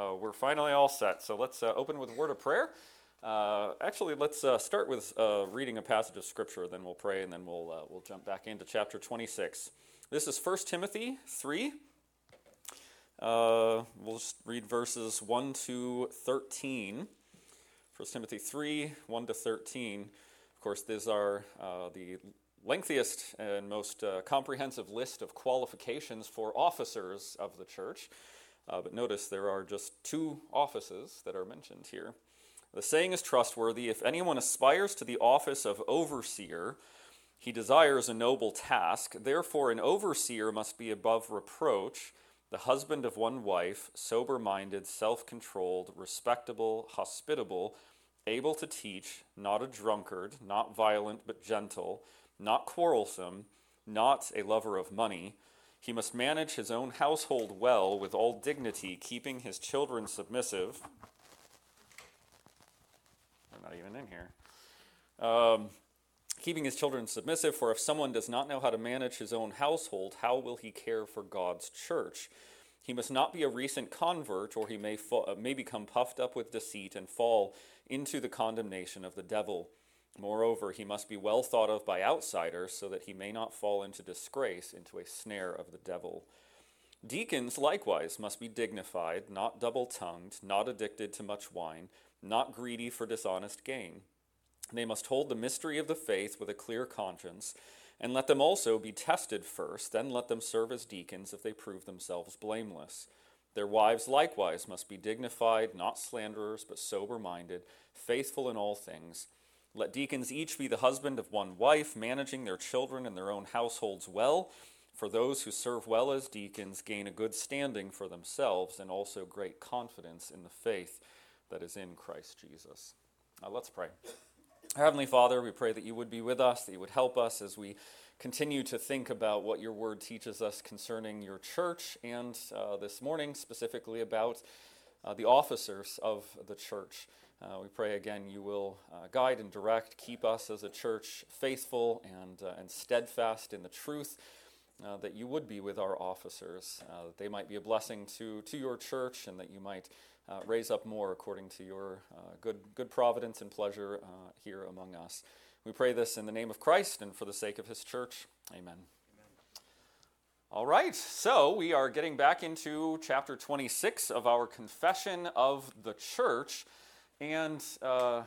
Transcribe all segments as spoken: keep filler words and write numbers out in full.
uh, we're finally all set. So let's uh, open with a word of prayer. Uh, actually, let's uh, start with uh, reading a passage of Scripture, then we'll pray, and then we'll uh, we'll jump back into chapter twenty-six. This is First Timothy three. Uh, we'll just read verses one to thirteen. First Timothy three, one to thirteen. Of course, these are uh, the lengthiest and most uh, comprehensive list of qualifications for officers of the church. Uh, but notice there are just two offices that are mentioned here. The saying is trustworthy: if anyone aspires to the office of overseer, he desires a noble task. Therefore, an overseer must be above reproach, the husband of one wife, sober-minded, self-controlled, respectable, hospitable, able to teach, not a drunkard, not violent but gentle, not quarrelsome, not a lover of money. He must manage his own household well with all dignity, keeping his children submissive. They're not even in here. Um, keeping his children submissive, for if someone does not know how to manage his own household, how will he care for God's church? He must not be a recent convert, or he may, fa- may become puffed up with deceit and fall into the condemnation of the devil. Moreover, he must be well thought of by outsiders, so that he may not fall into disgrace, into a snare of the devil. Deacons likewise must be dignified, not double-tongued, not addicted to much wine, not greedy for dishonest gain. They must hold the mystery of the faith with a clear conscience, and let them also be tested first, then let them serve as deacons if they prove themselves blameless. Their wives likewise must be dignified, not slanderers, but sober-minded, faithful in all things. Let deacons each be the husband of one wife, managing their children and their own households well. For those who serve well as deacons gain a good standing for themselves and also great confidence in the faith that is in Christ Jesus. Now let's pray. Our Heavenly Father, we pray that you would be with us, that you would help us as we continue to think about what your word teaches us concerning your church, and uh, this morning specifically about uh, the officers of the church. Uh, we pray again you will uh, guide and direct, keep us as a church faithful and, uh, and steadfast in the truth, uh, that you would be with our officers, uh, that they might be a blessing to, to your church, and that you might uh, raise up more according to your uh, good, good providence and pleasure uh, here among us. We pray this in the name of Christ and for the sake of his church. Amen. Amen. All right, so we are getting back into chapter twenty-six of our Confession of the Church. And uh,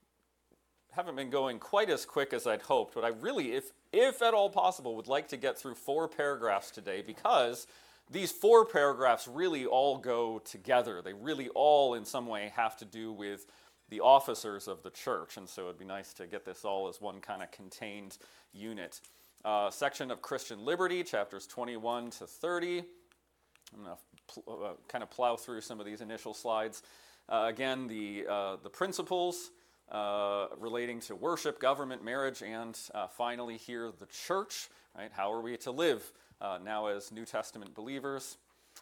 haven't been going quite as quick as I'd hoped, but I really, if if at all possible, would like to get through four paragraphs today, because these four paragraphs really all go together. They really all, in some way, have to do with the officers of the church, and so it'd be nice to get this all as one kind of contained unit. Uh, section of Christian Liberty, chapters twenty-one to thirty. I'm going to pl- uh, kind of plow through some of these initial slides. Uh, again, the uh, the principles uh, relating to worship, government, marriage, and uh, finally here, the church, right? How are we to live uh, now as New Testament believers?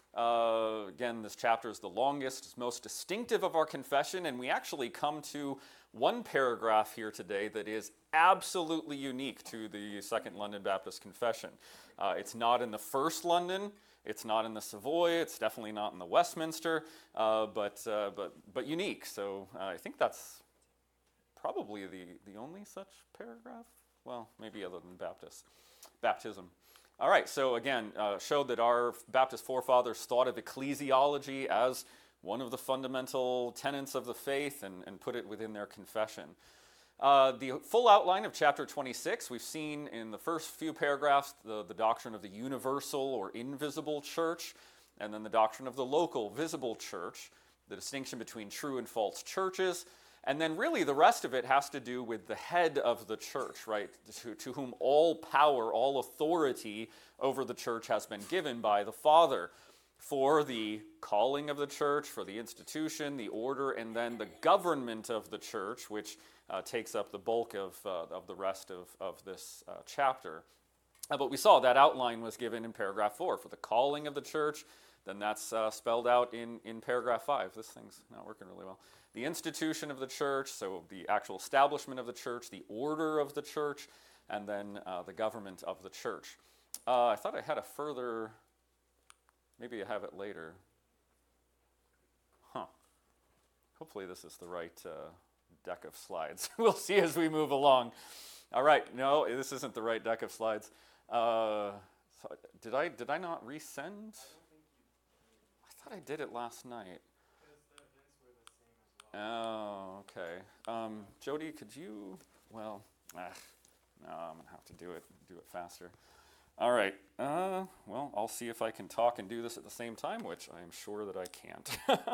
Uh, again, this chapter is the longest, most distinctive of our confession, and we actually come to one paragraph here today that is absolutely unique to the Second London Baptist Confession. Uh, it's not in the First London. It's not in the Savoy. It's definitely not in the Westminster, uh, but uh, but but unique. So uh, I think that's probably the, the only such paragraph. Well, maybe other than Baptist baptism. All right. So again, uh, showed that our Baptist forefathers thought of ecclesiology as one of the fundamental tenets of the faith, and, and put it within their confession. Uh, the full outline of chapter twenty-six, we've seen in the first few paragraphs the, the doctrine of the universal or invisible church, and then the doctrine of the local, visible church, the distinction between true and false churches, and then really the rest of it has to do with the head of the church, right, to, to whom all power, all authority over the church has been given by the Father, for the calling of the church, for the institution, the order, and then the government of the church, which Uh, takes up the bulk of uh, of the rest of, of this uh, chapter. Uh, but we saw that outline was given in paragraph four for the calling of the church. Then that's uh, spelled out in, in paragraph five. This thing's not working really well. The institution of the church, so the actual establishment of the church, the order of the church, and then uh, the government of the church. Uh, I thought I had a further, maybe I have it later. Huh. hopefully this is the right uh, deck of slides. We'll see as we move along. All right, no, this isn't the right deck of slides. Uh, so did I did I not resend? I thought I did it last night. Oh, okay. Um, Jody, could you? Well, ah, no, I'm gonna have to do it. Do it faster. All right. Uh, well, I'll see if I can talk and do this at the same time, which I am sure that I can't.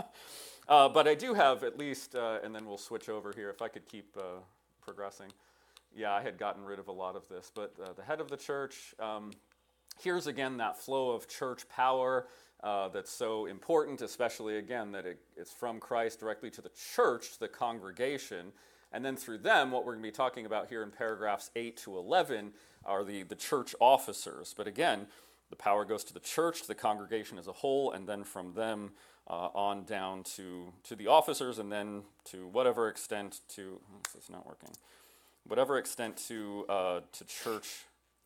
uh, but I do have at least, uh, and then we'll switch over here. If I could keep uh, progressing. Yeah, I had gotten rid of a lot of this, but uh, the head of the church. Um, here's again that flow of church power. Uh, that's so important, especially, again, that it, it's from Christ directly to the church, the congregation, and then through them, what we're going to be talking about here in paragraphs eight to eleven are the, the church officers. But again, the power goes to the church, to the congregation as a whole, and then from them uh, on down to, to the officers, and then to whatever extent to, oh, this is not working, whatever extent to, uh, to church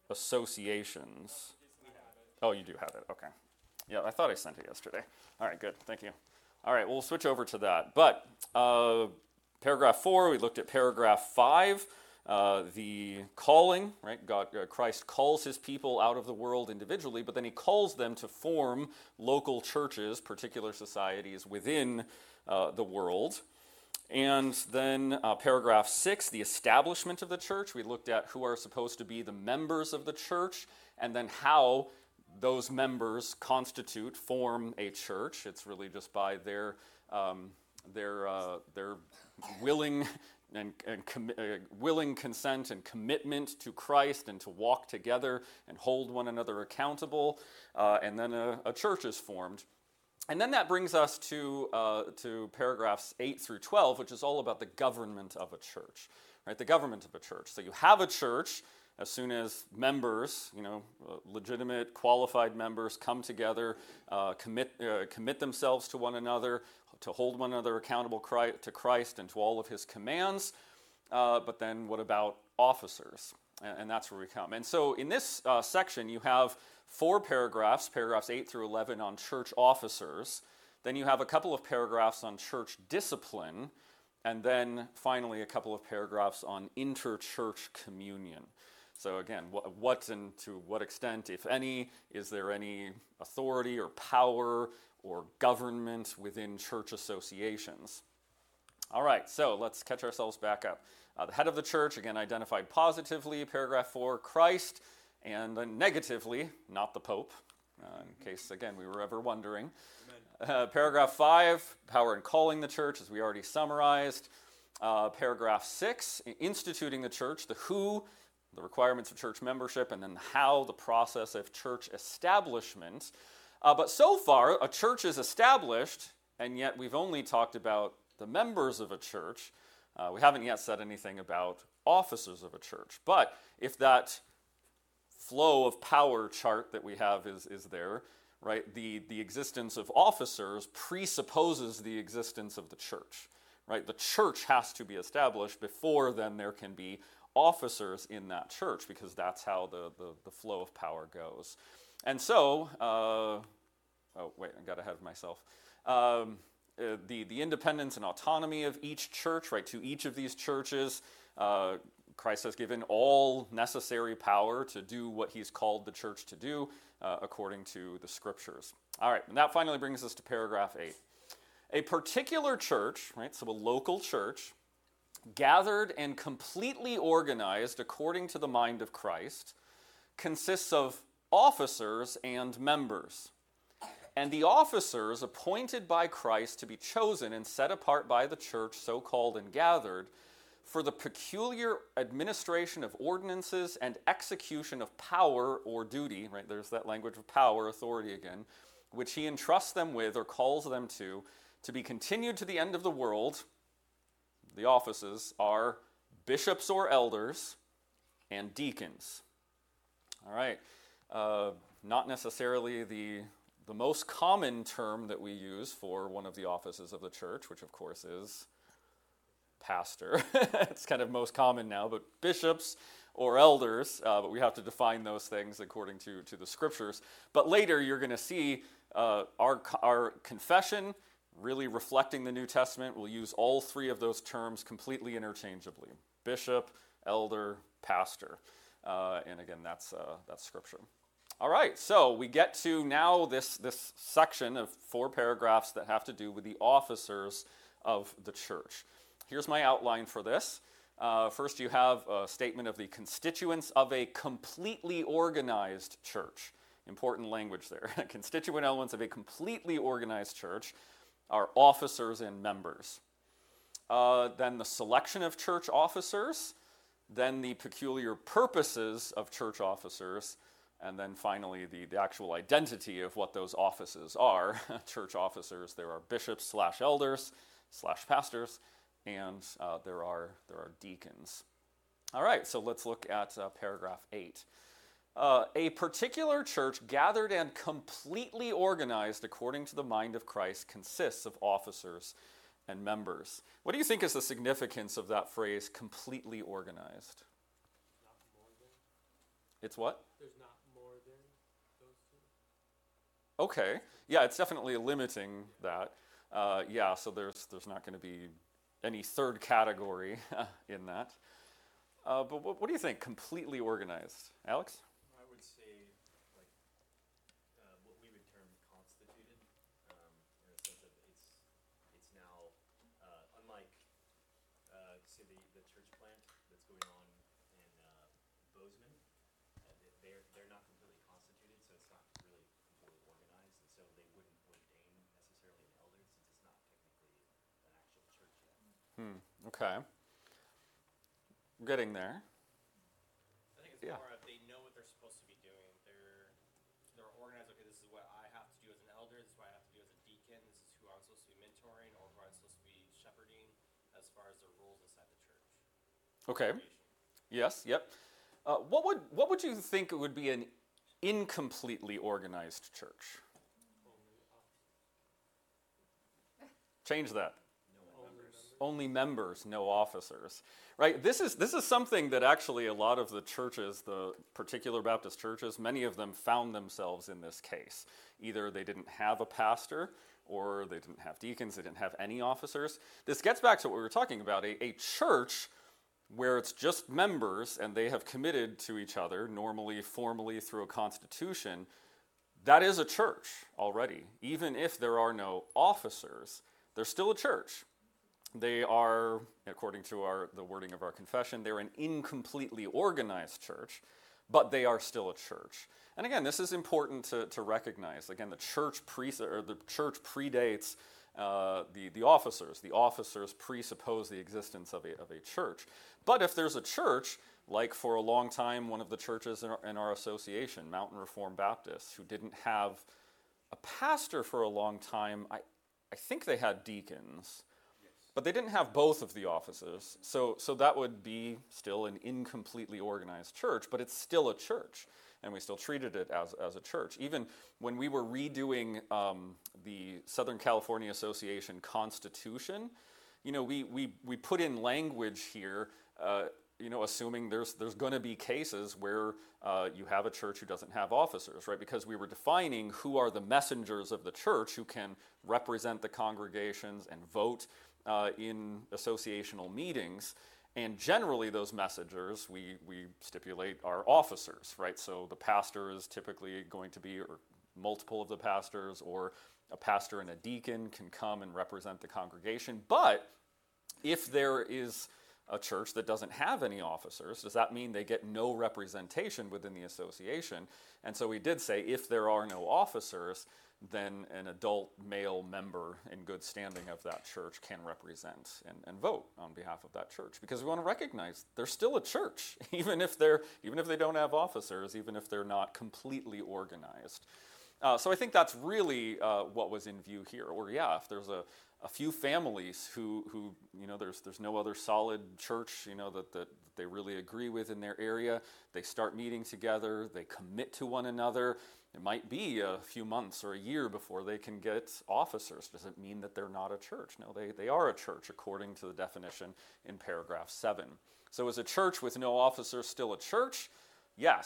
associations. Oh, you do have it, okay. Yeah, I thought I sent it yesterday. All right, good. Thank you. All right, we'll switch over to that. But uh, paragraph four, we looked at paragraph five, uh, the calling, right? God, uh, Christ calls his people out of the world individually, but then he calls them to form local churches, particular societies within uh, the world. And then uh, paragraph six, the establishment of the church. We looked at who are supposed to be the members of the church, and then how those members constitute, form a church. It's really just by their um, their uh, their willing and, and com- uh, willing consent and commitment to Christ, and to walk together and hold one another accountable. Uh, and then a, a church is formed. And then that brings us to uh, to paragraphs eight through twelve, which is all about the government of a church, right? The government of a church. So you have a church. As soon as members, you know, legitimate, qualified members come together, uh, commit uh, commit themselves to one another, to hold one another accountable to Christ and to all of his commands. Uh, but then what about officers? And, and that's where we come. And so in this uh, section, you have four paragraphs, paragraphs eight through eleven on church officers. Then you have a couple of paragraphs on church discipline. And then finally a couple of paragraphs on interchurch communion. So again, what, what and to what extent, if any, is there any authority or power or government within church associations? All right, so let's catch ourselves back up. Uh, the head of the church, again, identified positively, paragraph four, Christ, and then negatively, not the Pope, uh, in case, again, we were ever wondering. Uh, paragraph five, power in calling the church, as we already summarized. Uh, paragraph six, instituting the church, the who, the requirements of church membership, and then how, the process of church establishment. Uh, but so far, a church is established, and yet we've only talked about the members of a church. Uh, we haven't yet said anything about officers of a church. But if that flow of power chart that we have is, is there, right, the, the existence of officers presupposes the existence of the church, right? The church has to be established before then there can be officers in that church, because that's how the, the, the flow of power goes. And so, uh, oh, wait, I got ahead of myself. Um, uh, the, the independence and autonomy of each church, right, to each of these churches, uh, Christ has given all necessary power to do what he's called the church to do, uh, according to the scriptures. All right, and that finally brings us to paragraph eight. A particular church, right, so a local church, gathered and completely organized according to the mind of Christ, consists of officers and members. And the officers appointed by Christ to be chosen and set apart by the church, so called and gathered, for the peculiar administration of ordinances and execution of power or duty, right, there's that language of power, authority again, which he entrusts them with or calls them to, to be continued to the end of the world. The offices are bishops or elders and deacons. All right, uh, not necessarily the, the most common term that we use for one of the offices of the church, which of course is pastor. It's kind of most common now, but bishops or elders, uh, but we have to define those things according to, to the scriptures. But later you're going to see uh, our, our confession really reflecting the New Testament, will use all three of those terms completely interchangeably. Bishop, elder, pastor. Uh, and again, that's, uh, that's Scripture. All right, so we get to now this, this section of four paragraphs that have to do with the officers of the church. Here's my outline for this. Uh, first, you have a statement of the constituents of a completely organized church. Important language there. Constituent elements of a completely organized church are officers and members. Uh, then the selection of church officers, then the peculiar purposes of church officers, and then finally the, the actual identity of what those offices are. Church officers, there are bishops slash elders slash pastors, and uh, there are there are deacons. All right, so let's look at uh, paragraph eight. Uh, a particular church gathered and completely organized according to the mind of Christ consists of officers and members. What do you think is the significance of that phrase, completely organized? Not more than. It's what? There's not more than those two. Okay. Yeah, it's definitely limiting that. Uh, yeah, so there's there's not going to be any third category in that. Uh, but what, what do you think? Completely organized, Alex? I would say, like, uh, what we would term constituted, um, in the sense of it's it's now uh, unlike, uh, say, the, the church plant that's going on in uh, Bozeman. Uh, they- they're they're not completely constituted, so it's not really completely organized, and so they wouldn't ordain necessarily an elder since it's not technically an actual church yet. Hmm. Okay. We're getting there. I think it's Yeah. more of they know what they're supposed to be doing. They're they're organized. Okay, this is what I have to do as an elder. This is what I have to do as a deacon. This is who I'm supposed to be mentoring or who I'm supposed to be shepherding as far as the rules inside the church. Okay. Yes. Yep. Uh, what would what would you think would be an incompletely organized church? Change that. Only members, no officers. Right? This is this is something that actually a lot of the churches, the particular Baptist churches, many of them found themselves in this case. Either they didn't have a pastor, or they didn't have deacons, they didn't have any officers. This gets back to what we were talking about, a, a church where it's just members and they have committed to each other, normally formally through a constitution. That is a church already. Even if there are no officers, they're still a church. They are, according to our the wording of our confession, they're an incompletely organized church, but they are still a church. And again, this is important to, to recognize. Again, the church pre or the church predates uh, the the officers. The officers presuppose the existence of a of a church. But if there's a church, like for a long time, one of the churches in our, in our association, Mountain Reformed Baptist, who didn't have a pastor for a long time, I I think they had deacons. But they didn't have both of the offices, so so that would be still an incompletely organized church, but it's still a church, and we still treated it as, as a church. Even when we were redoing um, the Southern California Association Constitution, you know, we we, we put in language here, uh, you know, assuming there's there's going to be cases where uh, you have a church who doesn't have officers, right? Because we were defining who are the messengers of the church who can represent the congregations and vote Uh, in associational meetings, and generally those messengers we we stipulate are officers, right? So the pastor is typically going to be, or multiple of the pastors, or a pastor and a deacon can come and represent the congregation. But if there is a church that doesn't have any officers, does that mean they get no representation within the association? And so we did say if there are no officers, then an adult male member in good standing of that church can represent and, and vote on behalf of that church, because we want to recognize they're still a church, even if they're even if they don't have officers, even if they're not completely organized. Uh, so I think that's really uh, what was in view here. Or yeah, if there's a, a few families who who you know there's there's no other solid church you know that that they really agree with in their area, they start meeting together, they commit to one another. It might be a few months or a year before they can get officers. Does it mean that they're not a church? No, they, they are a church according to the definition in paragraph seven. So is a church with no officers still a church? Yes.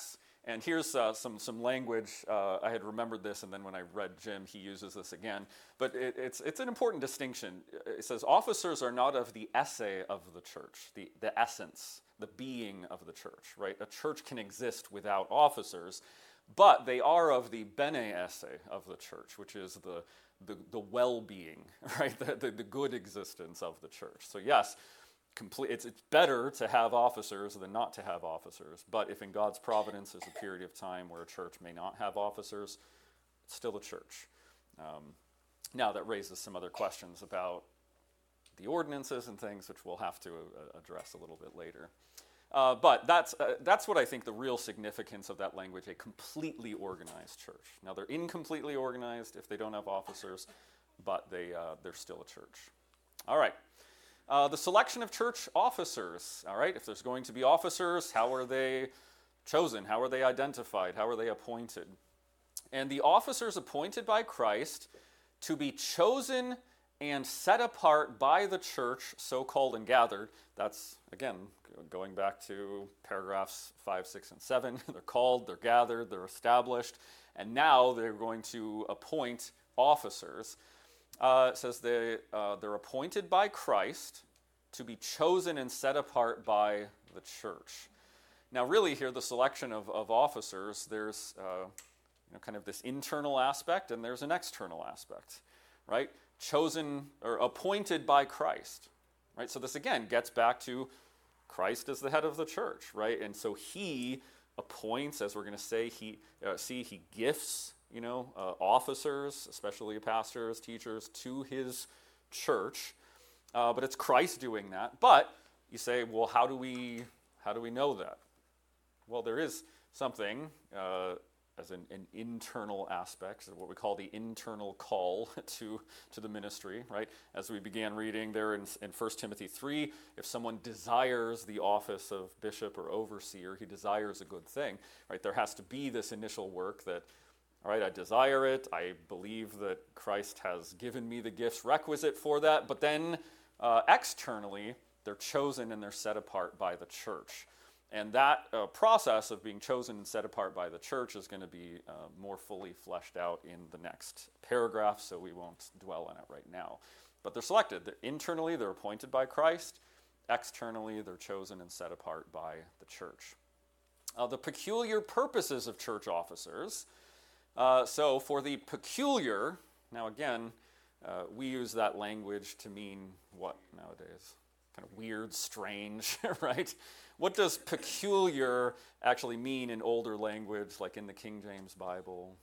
And here's uh, some, some language. Uh, I had remembered this, and then when I read Jim, he uses this again. But it, it's, it's an important distinction. It says, officers are not of the esse of the church, the, the essence, the being of the church, right? A church can exist without officers, but they are of the bene esse of the church, which is the, the, the well-being, right? The, the, the good existence of the church. So yes, Complete, it's, it's better to have officers than not to have officers. But if in God's providence there's a period of time where a church may not have officers, it's still a church. Um, now that raises some other questions about the ordinances and things, which we'll have to uh, address a little bit later. Uh, but that's, uh, that's what I think the real significance of that language, a completely organized church. Now they're incompletely organized if they don't have officers, but they, uh, they're still a church. All right. Uh, the selection of church officers, all right? If there's going to be officers, how are they chosen? How are they identified? How are they appointed? And the officers appointed by Christ to be chosen and set apart by the church, so-called and gathered. That's, again, going back to paragraphs five, six, and seven. They're called, they're gathered, they're established, and now they're going to appoint officers. Uh, it says they, uh, they're appointed by Christ to be chosen and set apart by the church. Now, really here, the selection of, of officers, there's uh, you know, kind of this internal aspect and there's an external aspect, right? Chosen or appointed by Christ, right? So this, again, gets back to Christ as the head of the church, right? And so he appoints, as we're going to say, he uh, see, he gifts you know, uh, officers, especially pastors, teachers, to his church. Uh, but it's Christ doing that. But you say, well, how do we how do we know that? Well, there is something uh, as an, an internal aspect, what we call the internal call to, to the ministry, right? As we began reading there in, in First Timothy three, if someone desires the office of bishop or overseer, he desires a good thing, right? There has to be this initial work that, all right, I desire it. I believe that Christ has given me the gifts requisite for that. But then uh, externally, they're chosen and they're set apart by the church. And that uh, process of being chosen and set apart by the church is going to be uh, more fully fleshed out in the next paragraph, so we won't dwell on it right now. But they're selected. They're, internally, they're appointed by Christ. Externally, they're chosen and set apart by the church. Uh, the peculiar purposes of church officers. Uh, so for the peculiar, now again, uh, we use that language to mean what nowadays? Kind of weird, strange, right? What does peculiar actually mean in older language, like in the King James Bible?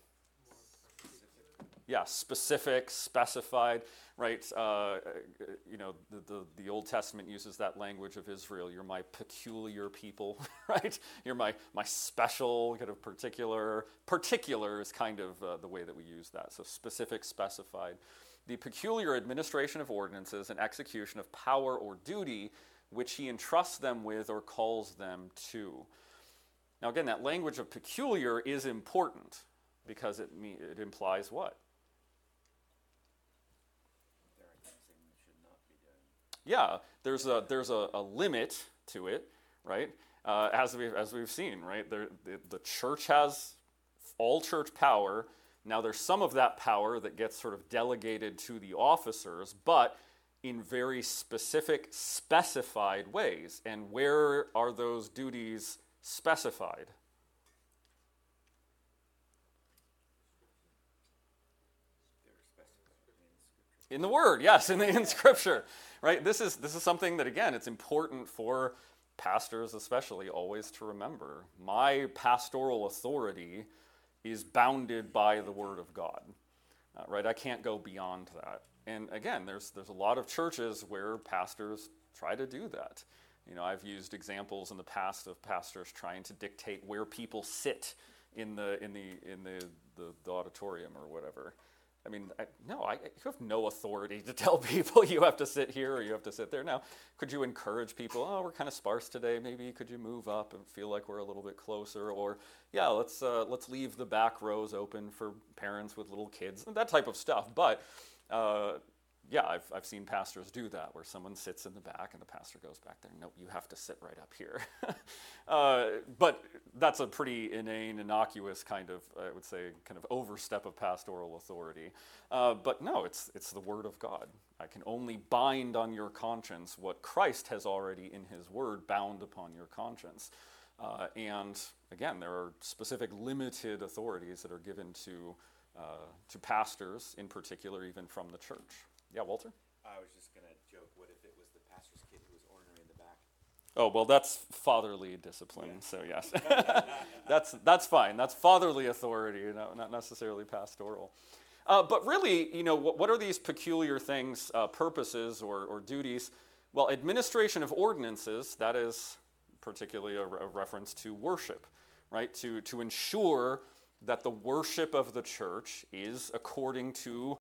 Yeah, specific, specified, right? Uh, you know, the, the, the Old Testament uses that language of Israel. You're my peculiar people, right? You're my, my special, kind of particular. Particular is kind of uh, the way that we use that. So specific, specified. The peculiar administration of ordinances and execution of power or duty which he entrusts them with or calls them to. Now again, that language of peculiar is important because it, me- it implies what? Yeah, there's a there's a, a limit to it, right? Uh, as we as we've seen, right? There, the, the church has all church power. Now there's some of that power that gets sort of delegated to the officers, but in very specific, specified ways. And where are those duties specified? In the Word, yes, in the in Scripture, right? This is this is something that, again, it's important for pastors especially always to remember. My pastoral authority is bounded by the Word of God, uh, right? I can't go beyond that. And again, there's there's a lot of churches where pastors try to do that. You know, I've used examples in the past of pastors trying to dictate where people sit in the in the in the the, the auditorium or whatever. I mean, I, no, I, you have no authority to tell people you have to sit here or you have to sit there. Now, could you encourage people, oh, we're kind of sparse today, maybe could you move up and feel like we're a little bit closer? Or, yeah, let's uh, let's leave the back rows open for parents with little kids, that type of stuff. But uh, yeah, I've, I've seen pastors do that, where someone sits in the back and the pastor goes back there. Nope, you have to sit right up here. uh, but that's a pretty inane, innocuous kind of, I would say, kind of overstep of pastoral authority. Uh, but no, it's it's the Word of God. I can only bind on your conscience what Christ has already in his Word bound upon your conscience. Uh, and again, there are specific limited authorities that are given to uh, to pastors in particular, even from the church. Yeah, Walter? I was just going to joke, what if it was the pastor's kid who was ornery in the back? Oh, well, that's fatherly discipline, so yes. that's that's fine. That's fatherly authority, you know, not necessarily pastoral. Uh, but really, you know, what, what are these peculiar things, uh, purposes or, or duties? Well, administration of ordinances, that is particularly a, a reference to worship, right? To, to ensure that the worship of the church is according to,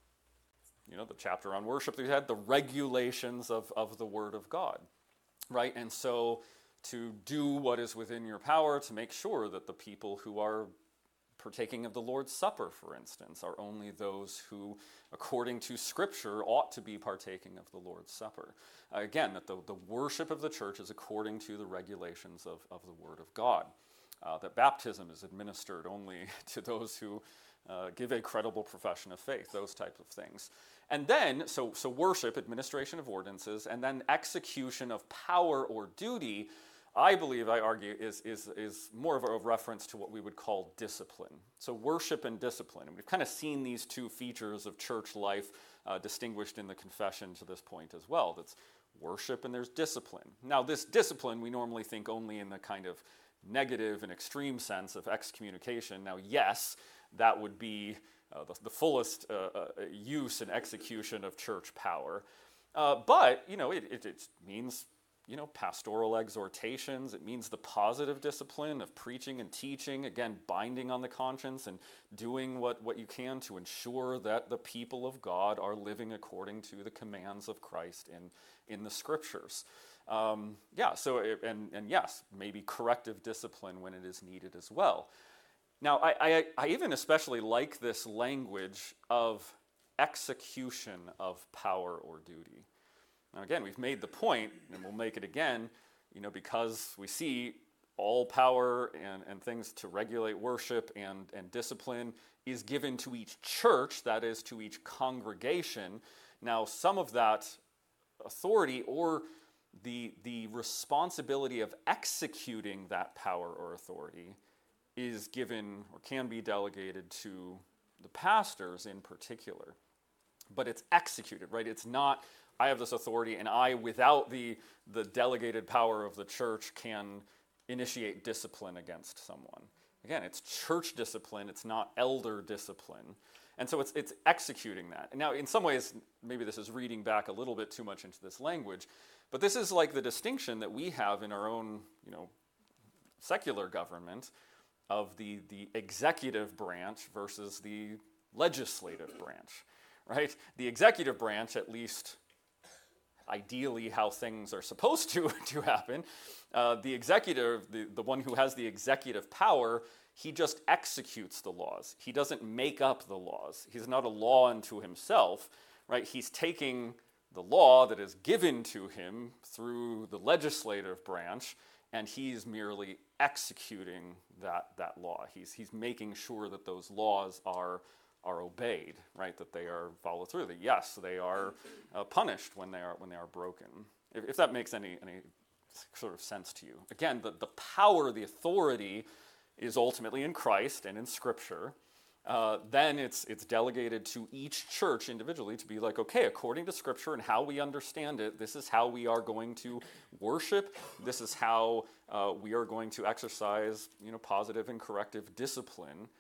you know, the chapter on worship that we had, the regulations of, of the Word of God, right? And so to do what is within your power to make sure that the people who are partaking of the Lord's Supper, for instance, are only those who, according to Scripture, ought to be partaking of the Lord's Supper. Uh, again, that the, the worship of the church is according to the regulations of, of the Word of God. Uh, that baptism is administered only to those who uh, give a credible profession of faith, those types of things. And then, so, so worship, administration of ordinances, and then execution of power or duty, I believe, I argue, is, is, is more of a reference to what we would call discipline. So worship and discipline. And we've kind of seen these two features of church life uh, distinguished in the confession to this point as well. That's worship and there's discipline. Now, this discipline we normally think only in the kind of negative and extreme sense of excommunication. Now, yes, that would be uh, the, the fullest uh, uh, use and execution of church power. Uh, but, you know, it, it, it means, you know, pastoral exhortations. It means the positive discipline of preaching and teaching, again, binding on the conscience and doing what, what you can to ensure that the people of God are living according to the commands of Christ in, in the Scriptures. Um, yeah, so, it, and, and yes, maybe corrective discipline when it is needed as well. Now, I, I, I even especially like this language of execution of power or duty. Now, again, we've made the point, and we'll make it again, you know, because we see all power and, and things to regulate worship and, and discipline is given to each church, that is, to each congregation. Now, some of that authority or the, the responsibility of executing that power or authority is given or can be delegated to the pastors in particular. But it's executed, right? It's not, I have this authority and I, without the, the delegated power of the church, can initiate discipline against someone. Again, it's church discipline, it's not elder discipline. And so it's it's executing that. Now, in some ways, maybe this is reading back a little bit too much into this language, but this is like the distinction that we have in our own, you know, secular government of the, the executive branch versus the legislative branch, right? The executive branch, at least ideally how things are supposed to, to happen, uh, the executive, the, the one who has the executive power, he just executes the laws. He doesn't make up the laws. He's not a law unto himself, right? He's taking the law that is given to him through the legislative branch, and he's merely executing that, that law. He's, he's making sure that those laws are, are obeyed, right? That they are followed through. That yes, they are uh, punished when they are when they are broken. If, if that makes any any sort of sense to you. Again, the, the power, the authority is ultimately in Christ and in Scripture. Uh, then it's it's delegated to each church individually to be like, okay, according to Scripture and how we understand it, this is how we are going to worship. This is how uh, we are going to exercise, you know, positive and corrective discipline.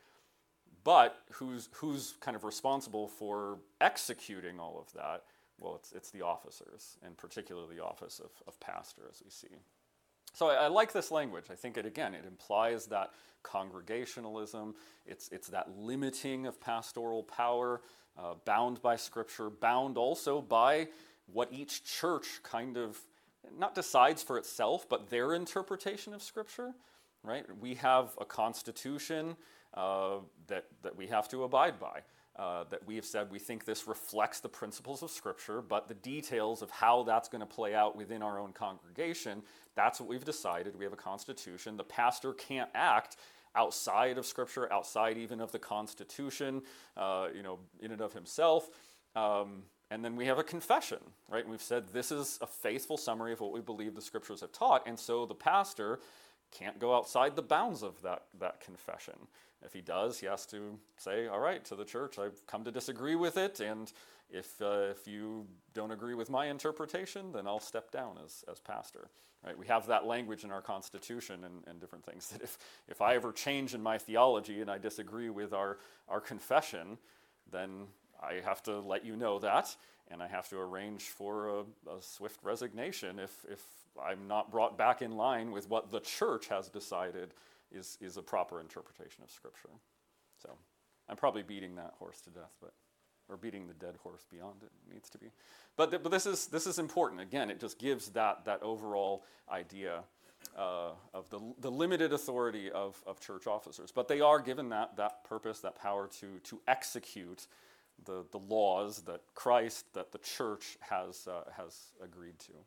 But who's who's kind of responsible for executing all of that? Well, it's it's the officers, and particularly the office of, of pastor, as we see. So I, I like this language. I think it, again, it implies that congregationalism. It's it's that limiting of pastoral power, uh, bound by Scripture, bound also by what each church kind of, not decides for itself, but their interpretation of Scripture, right? We have a constitution uh, that, that we have to abide by. uh, that we have said we think this reflects the principles of Scripture, but the details of how that's going to play out within our own congregation, that's what we've decided. We have a constitution. The pastor can't act outside of Scripture, outside even of the Constitution, uh, you know, in and of himself. Um, and then we have a confession, right? And we've said this is a faithful summary of what we believe the Scriptures have taught, and so the pastor can't go outside the bounds of that, that confession. If he does, he has to say, all right, to the church, I've come to disagree with it, and if uh, if you don't agree with my interpretation, then I'll step down as, as pastor. Right? We have that language in our Constitution and, and different things, that if, if I ever change in my theology and I disagree with our, our confession, then I have to let you know that, and I have to arrange for a, a swift resignation if, if I'm not brought back in line with what the church has decided is, is a proper interpretation of Scripture. So I'm probably beating that horse to death, but or beating the dead horse beyond it needs to be. But, th- but this is this is important. Again, it just gives that, that overall idea uh, of the, the limited authority of, of church officers. But they are given that, that purpose, that power to, to execute the, the laws that Christ, that the church has uh, has agreed to.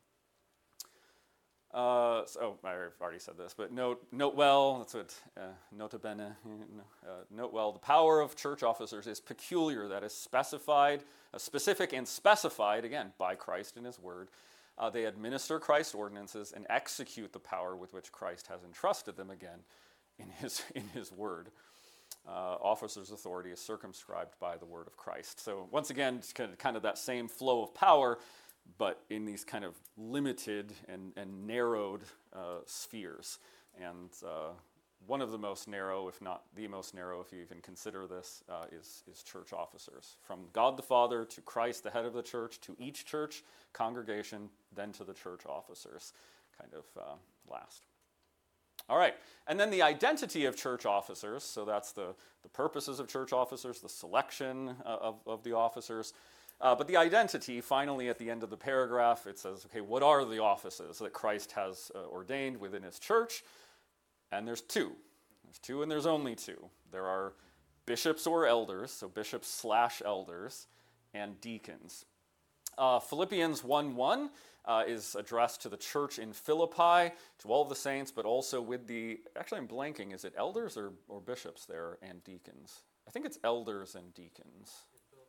Uh, so I've already said this, but note note well, that's what uh, nota bene, uh, note well, the power of church officers is peculiar, that is specified, uh, specific and specified, again, by Christ in his word. Uh, they administer Christ's ordinances and execute the power with which Christ has entrusted them, again, in his, in his word. Uh, officers' authority is circumscribed by the word of Christ. So once again, it's kind of, kind of that same flow of power, but in these kind of limited and, and narrowed uh, spheres. And uh, one of the most narrow, if not the most narrow, if you even consider this, uh, is, is church officers. From God the Father to Christ, the head of the church, to each church congregation, then to the church officers, kind of uh, last. All right, and then the identity of church officers, so that's the, the purposes of church officers, the selection uh, of, of the officers. Uh, but the identity, finally, at the end of the paragraph, it says, okay, what are the offices that Christ has uh, ordained within his church? And there's two. There's two and there's only two. There are bishops or elders, so bishops slash elders, and deacons. Uh, Philippians one one uh, is addressed to the church in Philippi, to all of the saints, but also with the, actually I'm blanking, is it elders or, or bishops there and deacons? I think it's elders and deacons.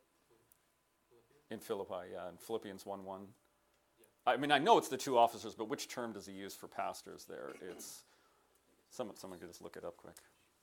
In Philippi, yeah, in Philippians one one. Yeah. I mean, I know it's the two officers, but which term does he use for pastors there? It's, someone, someone could just look it up quick.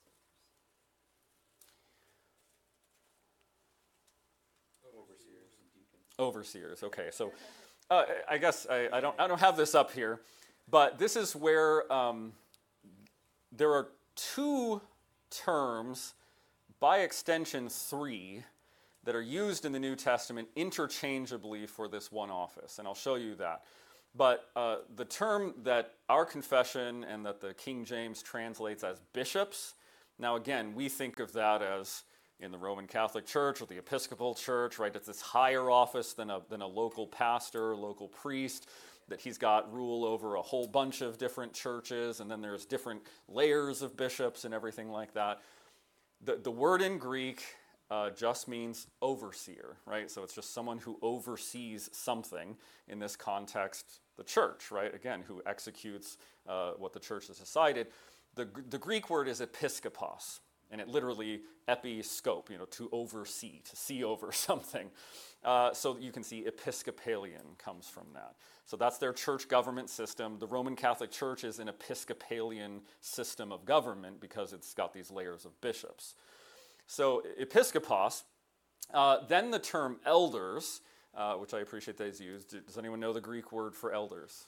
Overseers and deacons. Overseers, okay. So uh, I guess I, I don't I don't have this up here, but this is where um, there are two terms, by extension three, that are used in the New Testament interchangeably for this one office, and I'll show you that. But uh, the term that our confession and that the King James translates as bishops, now again, we think of that as in the Roman Catholic Church or the Episcopal Church, right? It's this higher office than a, than a local pastor, local priest, that he's got rule over a whole bunch of different churches, and then there's different layers of bishops and everything like that. The, the word in Greek Uh, just means overseer, right? So it's just someone who oversees something, in this context, the church, right? Again, who executes uh, what the church has decided. The, the Greek word is episkopos, and it literally episcope, you know, to oversee, to see over something. Uh, so you can see Episcopalian comes from that. So that's their church government system. The Roman Catholic Church is an Episcopalian system of government because it's got these layers of bishops. So episkopos, uh, then the term elders, uh, which I appreciate that is used. Does anyone know the Greek word for elders?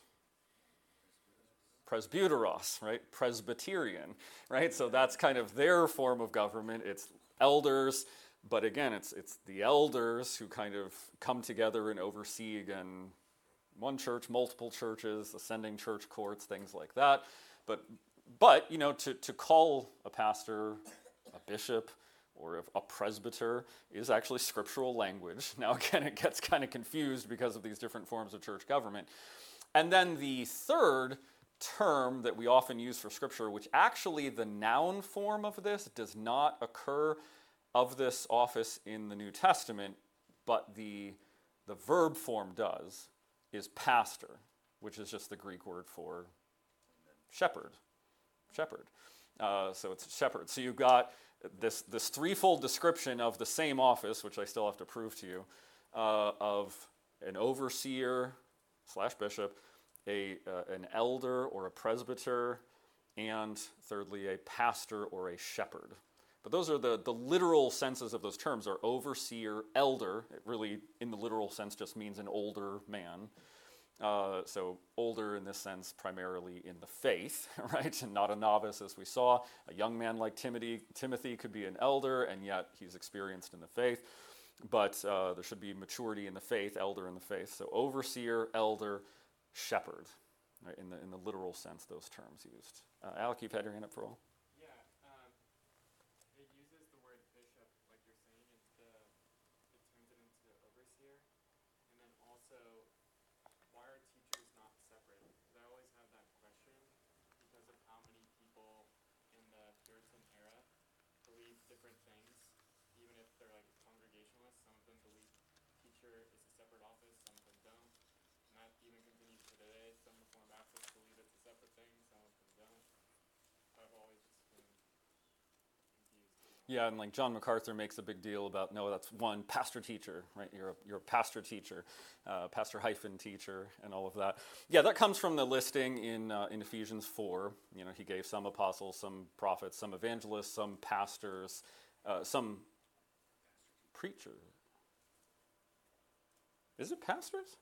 Presbyteros, right? Presbyterian, right? So that's kind of their form of government. It's elders, but again, it's it's the elders who kind of come together and oversee, again, one church, multiple churches, ascending church courts, things like that. But, but you know, to, to call a pastor a bishop or a presbyter is actually scriptural language. Now, again, it gets kind of confused because of these different forms of church government. And then the third term that we often use for Scripture, which actually the noun form of this does not occur of this office in the New Testament, but the, the verb form does, is pastor, which is just the Greek word for shepherd. Shepherd. Uh, so it's shepherd. So you've got this, this threefold description of the same office, which I still have to prove to you, uh, of an overseer slash bishop, a uh, an elder or a presbyter, and thirdly, a pastor or a shepherd. But those are the, the literal senses of those terms are overseer, elder. It really, in the literal sense, just means an older man. Uh, so older in this sense, primarily in the faith, right? And not a novice, as we saw. A young man like Timothy, Timothy could be an elder, and yet he's experienced in the faith. But uh, there should be maturity in the faith, elder in the faith. So overseer, elder, shepherd, right? In the in the literal sense, those terms used. Uh, Alec, you've had your hand up for a while. Yeah, um, it uses the word bishop, like you're saying, into, it turns it into overseer. And then also, why are teachers not separate? Because I always have that question because of how many people in the Puritan era believe different things, even if they're like congregationalists. Some of them believe teacher is a separate office, some of them don't. And that even continues to today. Some Reformed Baptists believe it's a separate thing, some of them don't. I've always just been confused. Yeah, and like John MacArthur makes a big deal about, no, that's one pastor teacher, right? You're a, you're a pastor teacher, uh, pastor hyphen teacher, and all of that. Yeah, that comes from the listing in uh, in Ephesians four. You know, he gave some apostles, some prophets, some evangelists, some pastors, uh, some preachers. Is it pastors?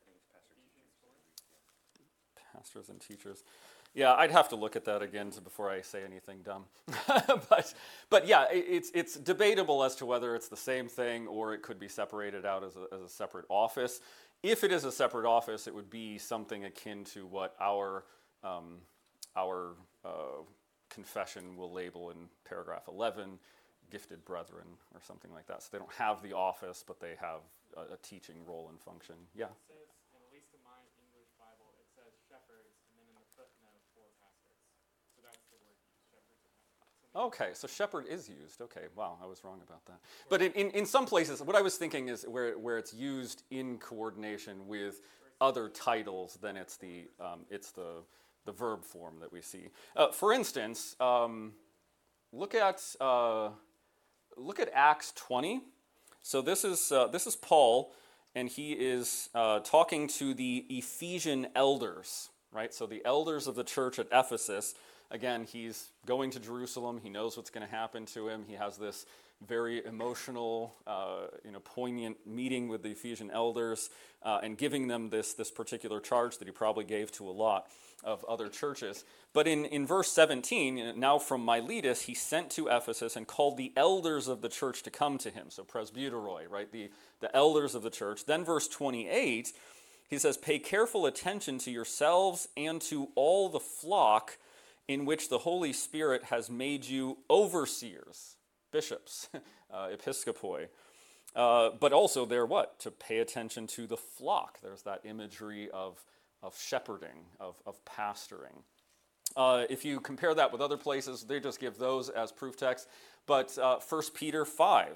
Pastors and teachers. Yeah, I'd have to look at that again to, before I say anything dumb. but, but yeah, it, it's it's debatable as to whether it's the same thing or it could be separated out as a, as a separate office. If it is a separate office, it would be something akin to what our um, our uh, confession will label in paragraph eleven, gifted brethren, or something like that. So they don't have the office, but they have a, a teaching role and function. Yeah. It says, at least in my English Bible, it says shepherds, and then in the footnote, four pastors. So that's the word used, shepherds and pastors. So Okay, so shepherd is used. Okay, wow, I was wrong about that. But in, in, in some places, what I was thinking is where, where it's used in coordination with other titles, then it's the um, it's the the verb form that we see. Uh, for instance, um, look at uh, look at Acts twenty. So this is uh, this is Paul, and he is uh, talking to the Ephesian elders, right? So the elders of the church at Ephesus. Again, he's going to Jerusalem. He knows what's going to happen to him. He has this very emotional, uh, you know, poignant meeting with the Ephesian elders uh, and giving them this, this particular charge that he probably gave to a lot of other churches. But in, in verse seventeen, now from Miletus, he sent to Ephesus and called the elders of the church to come to him. So presbyteroi, right, the, the elders of the church. Then verse twenty-eight, he says, pay careful attention to yourselves and to all the flock in which the Holy Spirit has made you overseers, bishops, uh, episkopoi. Uh, but also they're what? To pay attention to the flock. There's that imagery of, of shepherding, of, of pastoring. Uh, if you compare that with other places, they just give those as proof text. But uh, First Peter five.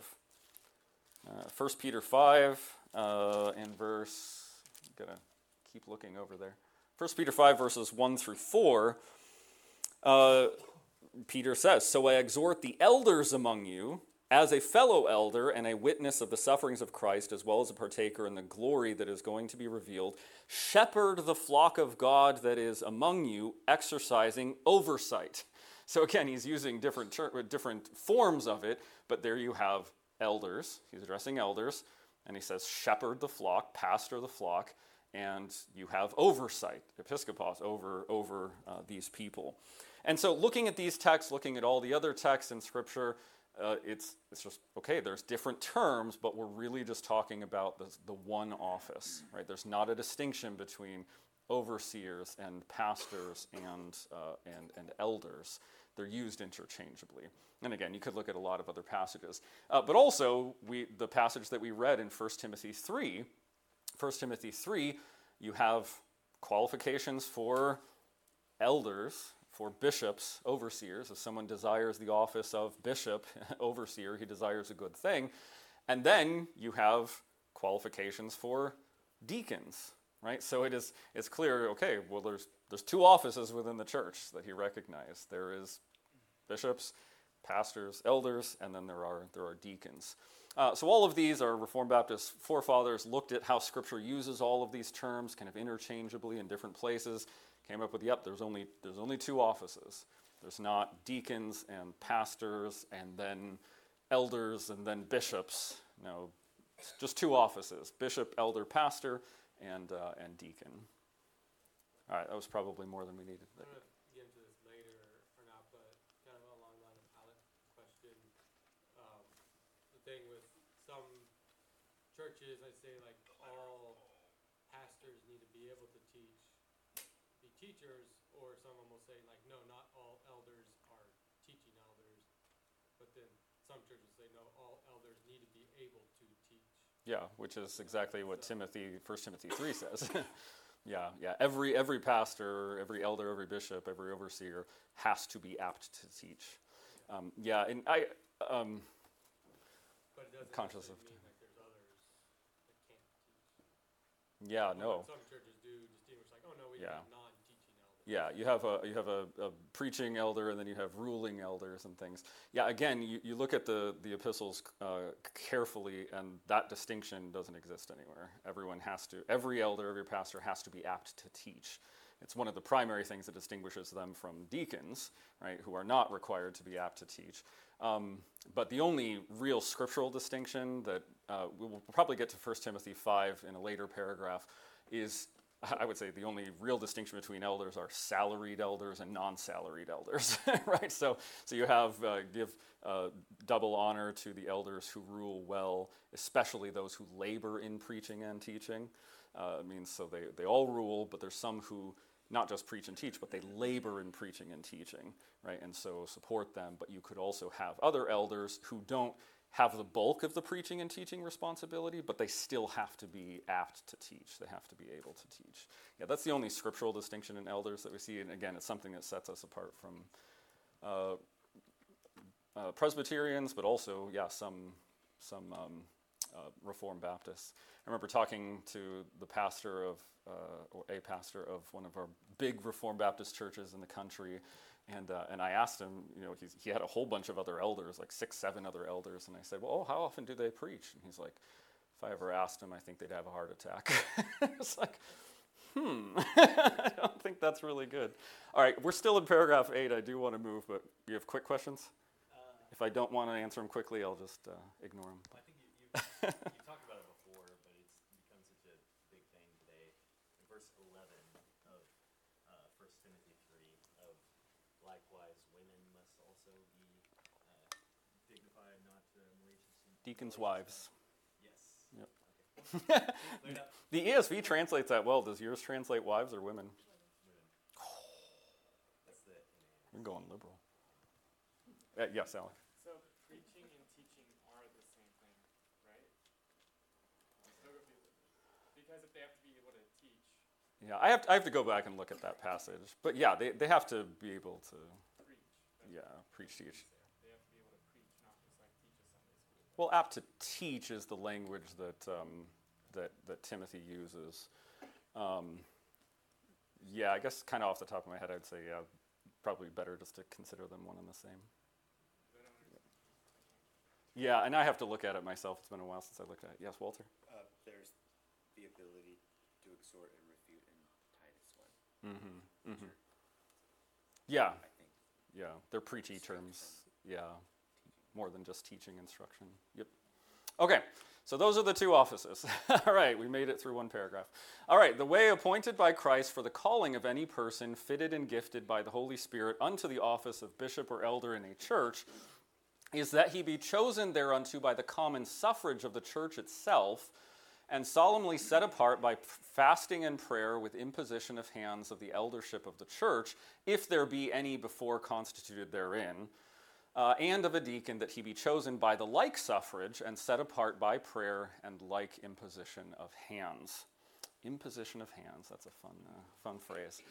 Uh, First Peter five uh, and verse, I'm going to keep looking over there. First Peter five verses one through four. Uh, Peter says, so I exhort the elders among you, as a fellow elder and a witness of the sufferings of Christ, as well as a partaker in the glory that is going to be revealed, shepherd the flock of God that is among you, exercising oversight. So again, he's using different ter- different forms of it, but there you have elders. He's addressing elders, and he says, shepherd the flock, pastor the flock, and you have oversight, episkopos, over, over uh, these people. And so looking at these texts, looking at all the other texts in Scripture, uh, it's it's just, okay, there's different terms, but we're really just talking about the, the one office, right? There's not a distinction between overseers and pastors and, uh, and, and elders. They're used interchangeably. And again, you could look at a lot of other passages. Uh, but also, we the passage that we read in First Timothy three, First Timothy three, you have qualifications for elders, for bishops, overseers. If someone desires the office of bishop, overseer, he desires a good thing. And then you have qualifications for deacons, right? So it is it's clear, okay, well, there's there's two offices within the church that he recognized. There is bishops, pastors, elders, and then there are there are deacons. Uh, so all of these, our Reformed Baptist forefathers looked at how Scripture uses all of these terms kind of interchangeably in different places, came up with, yep, there's only there's only two offices. There's not deacons and pastors and then elders and then bishops. No, it's just two offices, bishop, elder, pastor, and uh, and deacon. All right, that was probably more than we needed. I don't know if you get into this later or not, but kind of along the line of Alec's question, um, the thing with some churches, I say like all pastors need to be able to teach, be teachers, or someone will say like, no, not all elders are teaching elders, but then some churches say no, all elders need to be able to teach. Yeah, which is exactly what Timothy, First Timothy three says. Yeah, yeah. Every every pastor, every elder, every bishop, every overseer has to be apt to teach. Um, yeah, and I um, But it doesn't conscious necessarily of. mean like there's others that can't teach. Yeah, no. Some churches do distinguish like, oh no, we Yeah. have non-teaching elders. Yeah, you have a you have a, a preaching elder, and then you have ruling elders and things. Yeah, again, you, you look at the the epistles uh, carefully, and that distinction doesn't exist anywhere. Everyone has to, every elder, every pastor has to be apt to teach. It's one of the primary things that distinguishes them from deacons, right, who are not required to be apt to teach. Um, but the only real scriptural distinction that uh, we will probably get to First Timothy five in a later paragraph is, I would say, the only real distinction between elders are salaried elders and non-salaried elders, right? So, so you have uh, give uh, double honor to the elders who rule well, especially those who labor in preaching and teaching. Uh, it means so they, they all rule, but there's some who not just preach and teach, but they labor in preaching and teaching, right? And so support them. But you could also have other elders who don't have the bulk of the preaching and teaching responsibility, but they still have to be apt to teach. They have to be able to teach. Yeah, that's the only scriptural distinction in elders that we see. And again, it's something that sets us apart from uh, uh, Presbyterians, but also, yeah, some some um, uh, Reformed Baptists. I remember talking to the pastor of, uh, or a pastor of one of our big Reformed Baptist churches in the country. And uh, and I asked him, you know, he's, he had a whole bunch of other elders, like six, seven other elders. And I said, well, oh, how often do they preach? And he's like, if I ever asked him, I think they'd have a heart attack. It's like, hmm, I don't think that's really good. All right, we're still in paragraph eight. I do want to move, but you have quick questions? Uh, If I don't want to answer them quickly, I'll just uh, ignore them. I think you, you, you talked about it before, but it's become such a big thing today. In verse eleven of uh, First Timothy three, of likewise women must also be uh, dignified, not uh, malicious. and- Deacons' malicious, wives. uh, Yes. Yep. Okay. Cleared up. The E S V translates that well. Does yours translate wives or women? Women. That's the N A S. You're going liberal. Uh, yes, Alec. So preaching and teaching are the same thing, right? I'm so confused. Because if they have to be able to teach, Yeah, I have to, I have to go back and look at that passage. But yeah, they, they have to be able to, preach. That's yeah, what preach, teach. They have to be able to preach, not just like teach a Sunday school. Well, apt to teach is the language that um, that that Timothy uses. Um, yeah, I guess kind of off the top of my head, I'd say yeah, probably better just to consider them one and the same. They don't understand. Yeah, and I have to look at it myself. It's been a while since I looked at it. Yes, Walter? Uh, there's the ability to exhort and refute in Titus one, Mm-hmm. Mm-hmm. Yeah, I think. yeah. They're preachy Straight terms. Yeah, more than just teaching instruction. Yep. Okay, so those are the two offices. All right, we made it through one paragraph. All right, the way appointed by Christ for the calling of any person fitted and gifted by the Holy Spirit unto the office of bishop or elder in a church is that he be chosen thereunto by the common suffrage of the church itself, and solemnly set apart by fasting and prayer with imposition of hands of the eldership of the church, if there be any before constituted therein, uh, and of a deacon, that he be chosen by the like suffrage and set apart by prayer and like imposition of hands. Imposition of hands, that's a fun, uh, fun phrase.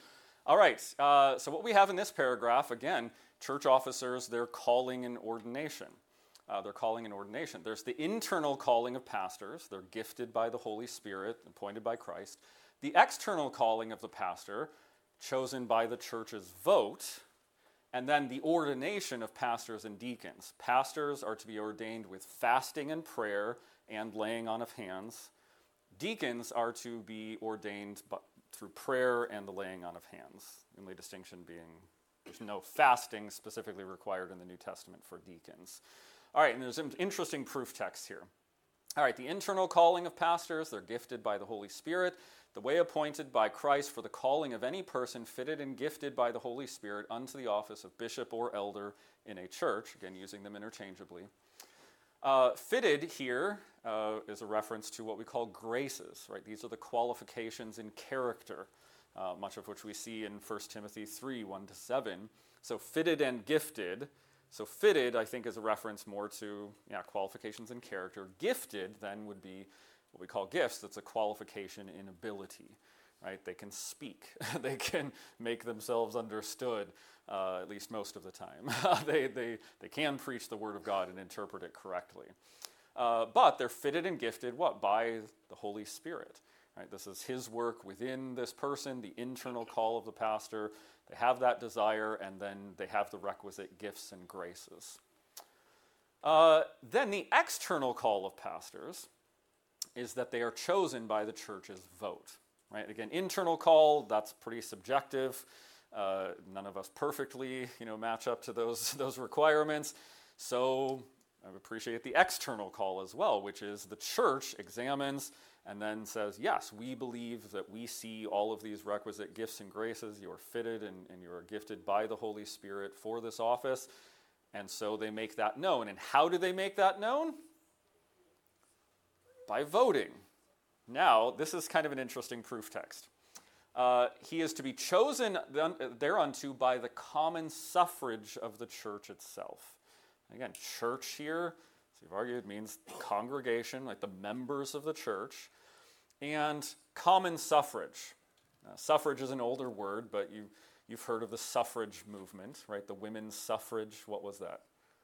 All right, uh, so what we have in this paragraph, again, church officers, their calling and ordination. Uh, their calling and ordination. There's the internal calling of pastors. They're gifted by the Holy Spirit, appointed by Christ. The external calling of the pastor, chosen by the church's vote. And then the ordination of pastors and deacons. Pastors are to be ordained with fasting and prayer and laying on of hands. Deacons are to be ordained by, through prayer and the laying on of hands. The only distinction being there's no fasting specifically required in the New Testament for deacons. All right, and there's some interesting proof texts here. All right, the internal calling of pastors, they're gifted by the Holy Spirit, the way appointed by Christ for the calling of any person fitted and gifted by the Holy Spirit unto the office of bishop or elder in a church, again, using them interchangeably. Uh, fitted here uh, is a reference to what we call graces, right? These are the qualifications in character, uh, much of which we see in First Timothy three, one to seven. So fitted and gifted. So fitted, I think, is a reference more to yeah, qualifications in character. Gifted, then, would be what we call gifts. That's a qualification in ability, right? They can speak. They can make themselves understood, uh, at least most of the time. they, they, they can preach the Word of God and interpret it correctly. Uh, but they're fitted and gifted, what? By the Holy Spirit. Right? This is His work within this person, the internal call of the pastor. They have that desire, and then they have the requisite gifts and graces. Uh, then the external call of pastors is that they are chosen by the church's vote. Right? Again, internal call, that's pretty subjective. Uh, none of us perfectly, you know, match up to those, those requirements. So I appreciate the external call as well, which is the church examines and then says, yes, we believe that we see all of these requisite gifts and graces. You are fitted and, and you are gifted by the Holy Spirit for this office. And so they make that known. And how do they make that known? By voting. Now, this is kind of an interesting proof text. Uh, he is to be chosen thereunto by the common suffrage of the church itself. Again, church here, as you've argued, means congregation, like the members of the church, and common suffrage. Uh, suffrage is an older word, but you, you've heard of the suffrage movement, right? The women's suffrage, what was that?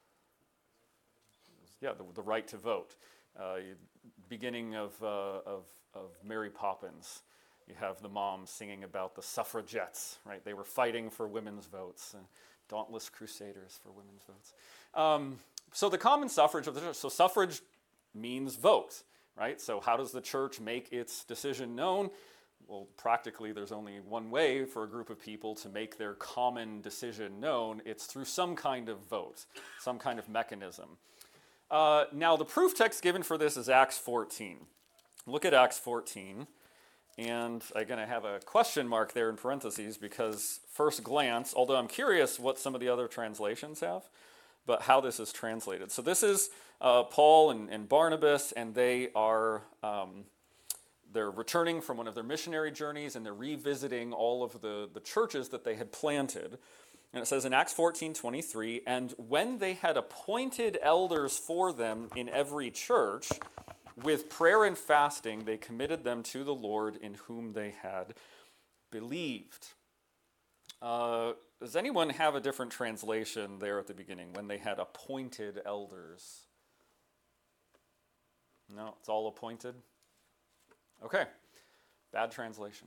Yeah, the, the right to vote. Uh, you, beginning of, uh, of, of Mary Poppins, you have the mom singing about the suffragettes, right? They were fighting for women's votes, and dauntless crusaders for women's votes. Um, so the common suffrage of the church, so suffrage means vote, right? So how does the church make its decision known? Well, practically there's only one way for a group of people to make their common decision known. It's through some kind of vote, some kind of mechanism. Uh, now the proof text given for this is Acts fourteen. Look at Acts fourteen. And again, I have a question mark there in parentheses because first glance, although I'm curious what some of the other translations have, but how this is translated. So this is uh, Paul and, and Barnabas, and they are um, they're returning from one of their missionary journeys, and they're revisiting all of the, the churches that they had planted. And it says in Acts fourteen twenty-three, and when they had appointed elders for them in every church, with prayer and fasting, they committed them to the Lord in whom they had believed. Uh, does anyone have a different translation there at the beginning, when they had appointed elders? No, it's all appointed? Okay, bad translation.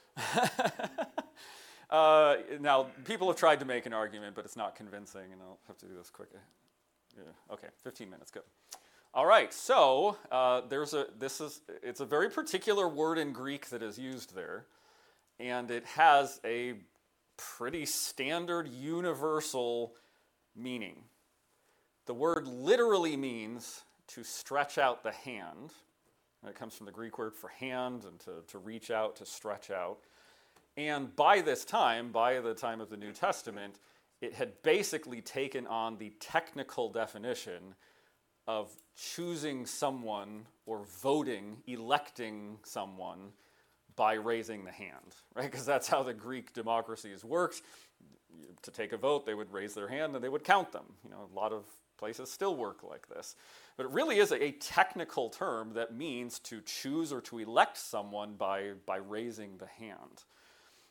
uh, now, people have tried to make an argument, but it's not convincing, and I'll have to do this quick. Yeah, okay, fifteen minutes, go. All right, so uh, there's a this is it's a very particular word in Greek that is used there, and it has a pretty standard universal meaning. The word literally means to stretch out the hand. It comes from the Greek word for hand and to, to reach out, to stretch out. And by this time, by the time of the New Testament, it had basically taken on the technical definition of choosing someone or voting, electing someone by raising the hand, right? Because that's how the Greek democracies worked. To take a vote, they would raise their hand and they would count them. You know, a lot of places still work like this. But it really is a, a technical term that means to choose or to elect someone by, by raising the hand.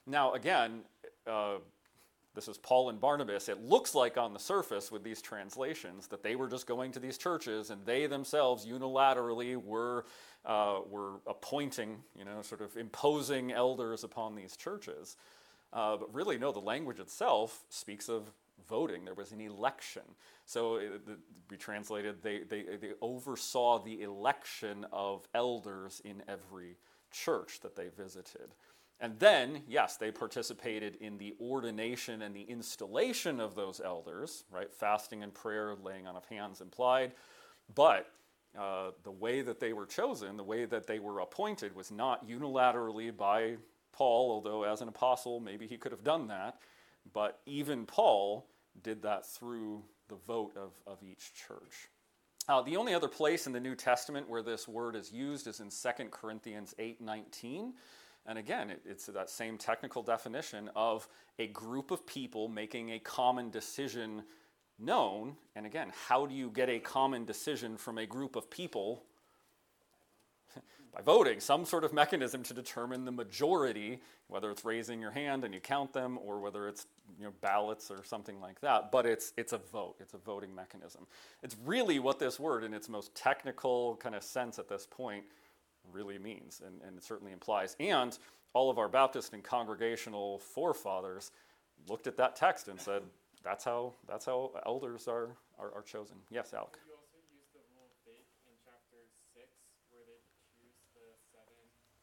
now, again, uh, this is Paul and Barnabas. It looks like on the surface with these translations that they were just going to these churches and they themselves unilaterally were uh, were appointing, you know, sort of imposing elders upon these churches. Uh, but really, no, the language itself speaks of voting. There was an election. So it, it, we translated, they, they, they oversaw the election of elders in every church that they visited. And then, yes, they participated in the ordination and the installation of those elders, right? Fasting and prayer, laying on of hands implied. But uh, the way that they were chosen, the way that they were appointed was not unilaterally by Paul, although as an apostle, maybe he could have done that. But even Paul did that through the vote of, of each church. Uh, the only other place in the New Testament where this word is used is in Second Corinthians eight nineteen. And again, it, it's that same technical definition of a group of people making a common decision known. And again, how do you get a common decision from a group of people? By voting, some sort of mechanism to determine the majority, whether it's raising your hand and you count them, or whether it's, you know, ballots or something like that. But it's it's a vote. It's a voting mechanism. It's really what this word, in its most technical kind of sense at this point, really means, and, and it certainly implies. And all of our Baptist and congregational forefathers looked at that text and said, "That's how that's how elders are are, are chosen." Yes, Alec. You also use the rule of faith in chapter six, where they choose the seven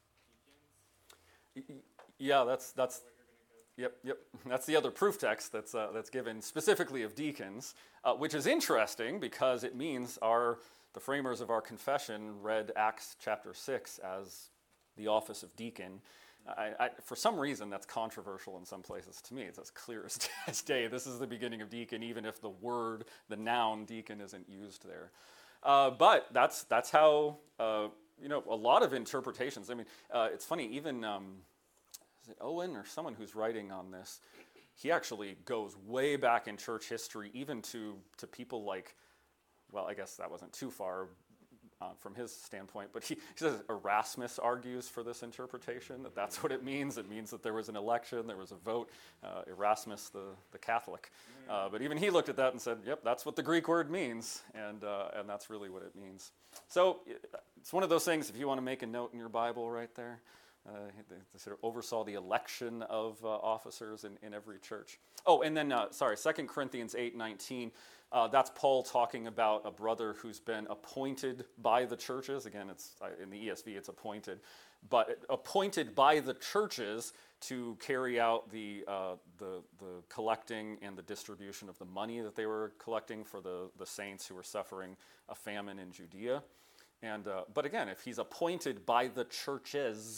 deacons. Yeah, that's that's. What you're gonna go. Yep, yep. That's the other proof text that's uh, that's given specifically of deacons, uh, which is interesting because it means our the framers of our confession read Acts chapter six as the office of deacon. I, I, for some reason, that's controversial in some places. To me, it's as clear as, as day. This is the beginning of deacon, even if the word, the noun deacon, isn't used there. Uh, but that's that's how uh, you know a lot of interpretations. I mean, uh, it's funny. Even um, is it Owen or someone who's writing on this? He actually goes way back in church history, even to to people like. Well, I guess that wasn't too far uh, from his standpoint, but he, he says Erasmus argues for this interpretation, that that's what it means. It means that there was an election, there was a vote, uh, Erasmus the, the Catholic. Uh, but even he looked at that and said, yep, that's what the Greek word means, and uh, and that's really what it means. So it's one of those things, if you want to make a note in your Bible right there, uh, they, they sort of oversaw the election of uh, officers in, in every church. Oh, and then, uh, sorry, Second Corinthians eight nineteen, Uh, that's Paul talking about a brother who's been appointed by the churches. Again, it's in the E S V, it's appointed, but appointed by the churches to carry out the uh, the the collecting and the distribution of the money that they were collecting for the, the saints who were suffering a famine in Judea. And uh, but again, if he's appointed by the churches,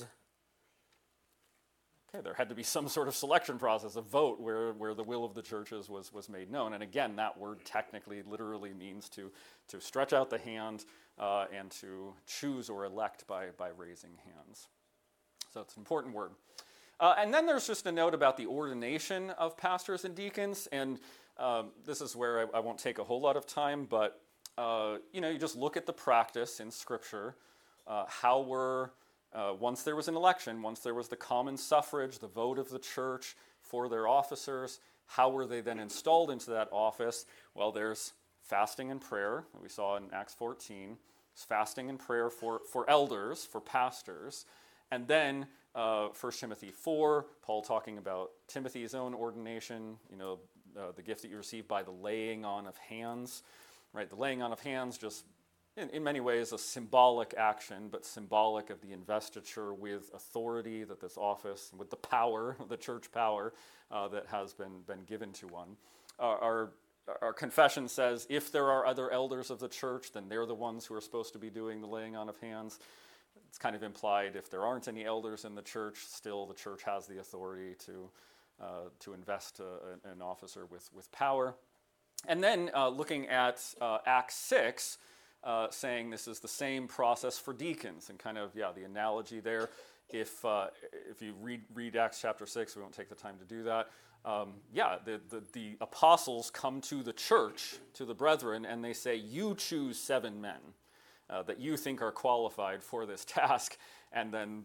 okay, there had to be some sort of selection process, a vote where, where the will of the churches was, was made known. And again, that word technically, literally means to, to stretch out the hand uh, and to choose or elect by, by raising hands. So it's an important word. Uh, and then there's just a note about the ordination of pastors and deacons. And um, this is where I, I won't take a whole lot of time, but uh, you know, you just look at the practice in Scripture, uh, how we're Uh, once there was an election, once there was the common suffrage, the vote of the church for their officers, how were they then installed into that office? Well, there's fasting and prayer, that we saw in Acts fourteen. There's fasting and prayer for, for elders, for pastors. And then uh, First Timothy four, Paul talking about Timothy's own ordination, you know, uh, the gift that you receive by the laying on of hands. Right, the laying on of hands just In, in many ways, a symbolic action, but symbolic of the investiture with authority that this office, with the power, the church power uh, that has been, been given to one. Uh, our, our confession says if there are other elders of the church, then they're the ones who are supposed to be doing the laying on of hands. It's kind of implied if there aren't any elders in the church, still the church has the authority to, uh, to invest uh, an officer with, with power. And then uh, looking at uh, Acts six, Uh, saying this is the same process for deacons, and kind of, yeah, the analogy there. If uh, if you read read Acts chapter six, we won't take the time to do that. Um, yeah, the, the the apostles come to the church, to the brethren, and they say, you choose seven men uh, that you think are qualified for this task, and then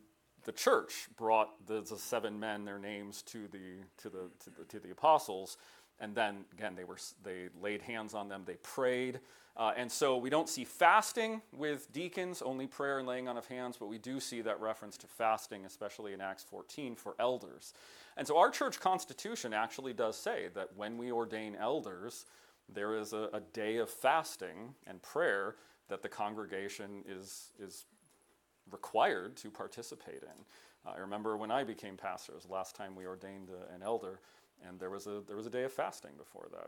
the church brought the, the seven men, their names, to the to the to the, to the apostles, and then again they were they laid hands on them, they prayed, uh, and so we don't see fasting with deacons, only prayer and laying on of hands, but we do see that reference to fasting, especially in Acts fourteen, for elders. And so our church constitution actually does say that when we ordain elders, there is a, a day of fasting and prayer that the congregation is is required to participate in. Uh, I remember when I became pastor, it was the last time we ordained a, an elder, and there was a there was a day of fasting before that.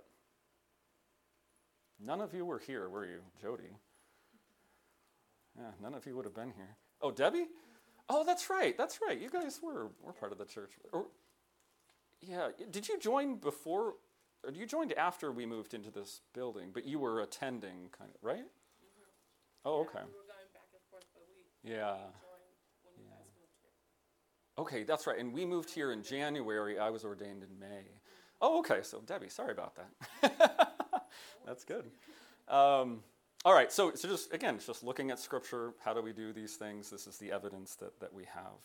None of you were here, were you, Jody? Yeah, none of you would have been here. Oh, Debbie? Oh, that's right, that's right. You guys were were part of the church. Or, yeah, did you join before, or you joined after we moved into this building, but you were attending, kind of, right? Mm-hmm. Oh, okay. Yeah, we were going back and forth, but we Yeah. joined when you Yeah. guys moved here. Okay, that's right. And we moved here in January. I was ordained in May. Oh, okay. So, Debbie, sorry about that. That's good. Um, all right. So, so just again, just looking at Scripture, how do we do these things? This is the evidence that, that we have.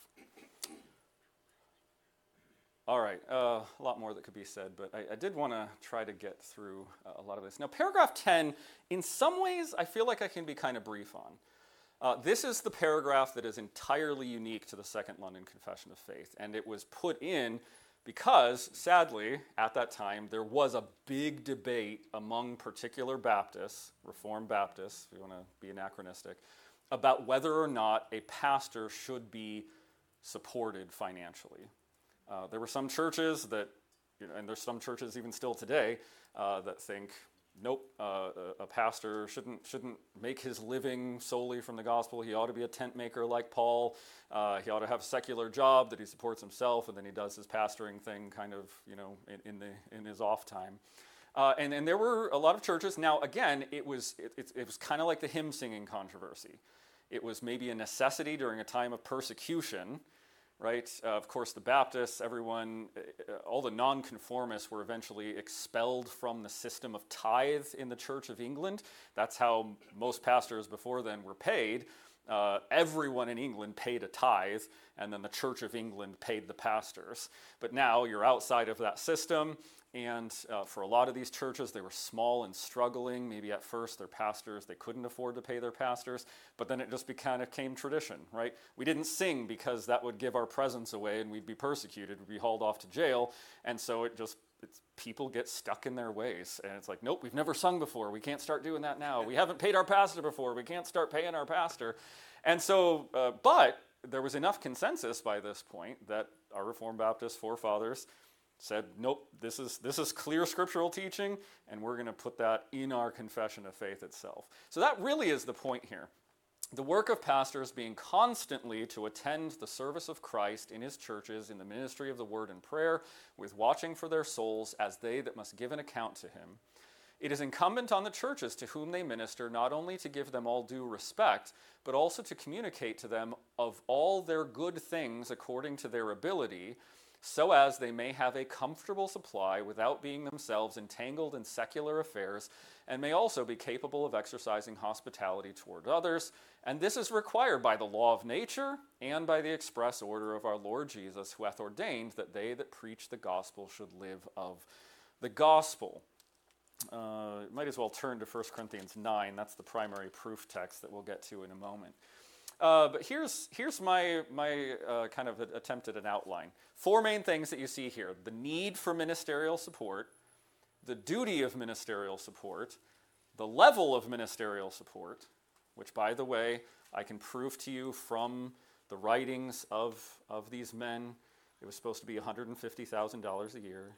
All right. Uh, a lot more that could be said, but I, I did want to try to get through uh, a lot of this. Now, paragraph ten, in some ways, I feel like I can be kind of brief on. Uh, this is the paragraph that is entirely unique to the Second London Confession of Faith, and it was put in because, sadly, at that time, there was a big debate among particular Baptists, Reformed Baptists, if you want to be anachronistic, about whether or not a pastor should be supported financially. Uh, there were some churches that, you know, and there's some churches even still today, uh, that think, nope, uh, a, a pastor shouldn't shouldn't make his living solely from the gospel. He ought to be a tent maker like Paul. Uh, he ought to have a secular job that he supports himself, and then he does his pastoring thing kind of, you know, in, in the in his off time. Uh, and, and there were a lot of churches. Now, again, it was it, it, it was kind of like the hymn singing controversy. It was maybe a necessity during a time of persecution. Right? Uh, of course, the Baptists, everyone, uh, all the nonconformists were eventually expelled from the system of tithe in the Church of England. That's how most pastors before then were paid. Uh, everyone in England paid a tithe, and then the Church of England paid the pastors. But now you're outside of that system, and uh, for a lot of these churches, they were small and struggling. Maybe at first their pastors, they couldn't afford to pay their pastors, but then it just be, kind of came tradition, right? We didn't sing because that would give our presence away and we'd be persecuted, we'd be hauled off to jail, and so it just, it's, people get stuck in their ways, and it's like, nope, we've never sung before, we can't start doing that now. We haven't paid our pastor before, we can't start paying our pastor. And so, uh, but there was enough consensus by this point that our Reformed Baptist forefathers said, nope, this is this is clear scriptural teaching, and we're going to put that in our confession of faith itself. So that really is the point here. The work of pastors being constantly to attend the service of Christ in his churches, in the ministry of the word and prayer, with watching for their souls as they that must give an account to him. It is incumbent on the churches to whom they minister not only to give them all due respect, but also to communicate to them of all their good things according to their ability, so as they may have a comfortable supply without being themselves entangled in secular affairs, and may also be capable of exercising hospitality toward others. And this is required by the law of nature and by the express order of our Lord Jesus, who hath ordained that they that preach the gospel should live of the gospel. Uh, might as well turn to First Corinthians nine. That's the primary proof text that we'll get to in a moment. Uh, but here's here's my my uh, kind of attempt at an outline. Four main things that you see here: the need for ministerial support, the duty of ministerial support, the level of ministerial support, which, by the way, I can prove to you from the writings of of these men. It was supposed to be one hundred fifty thousand dollars a year.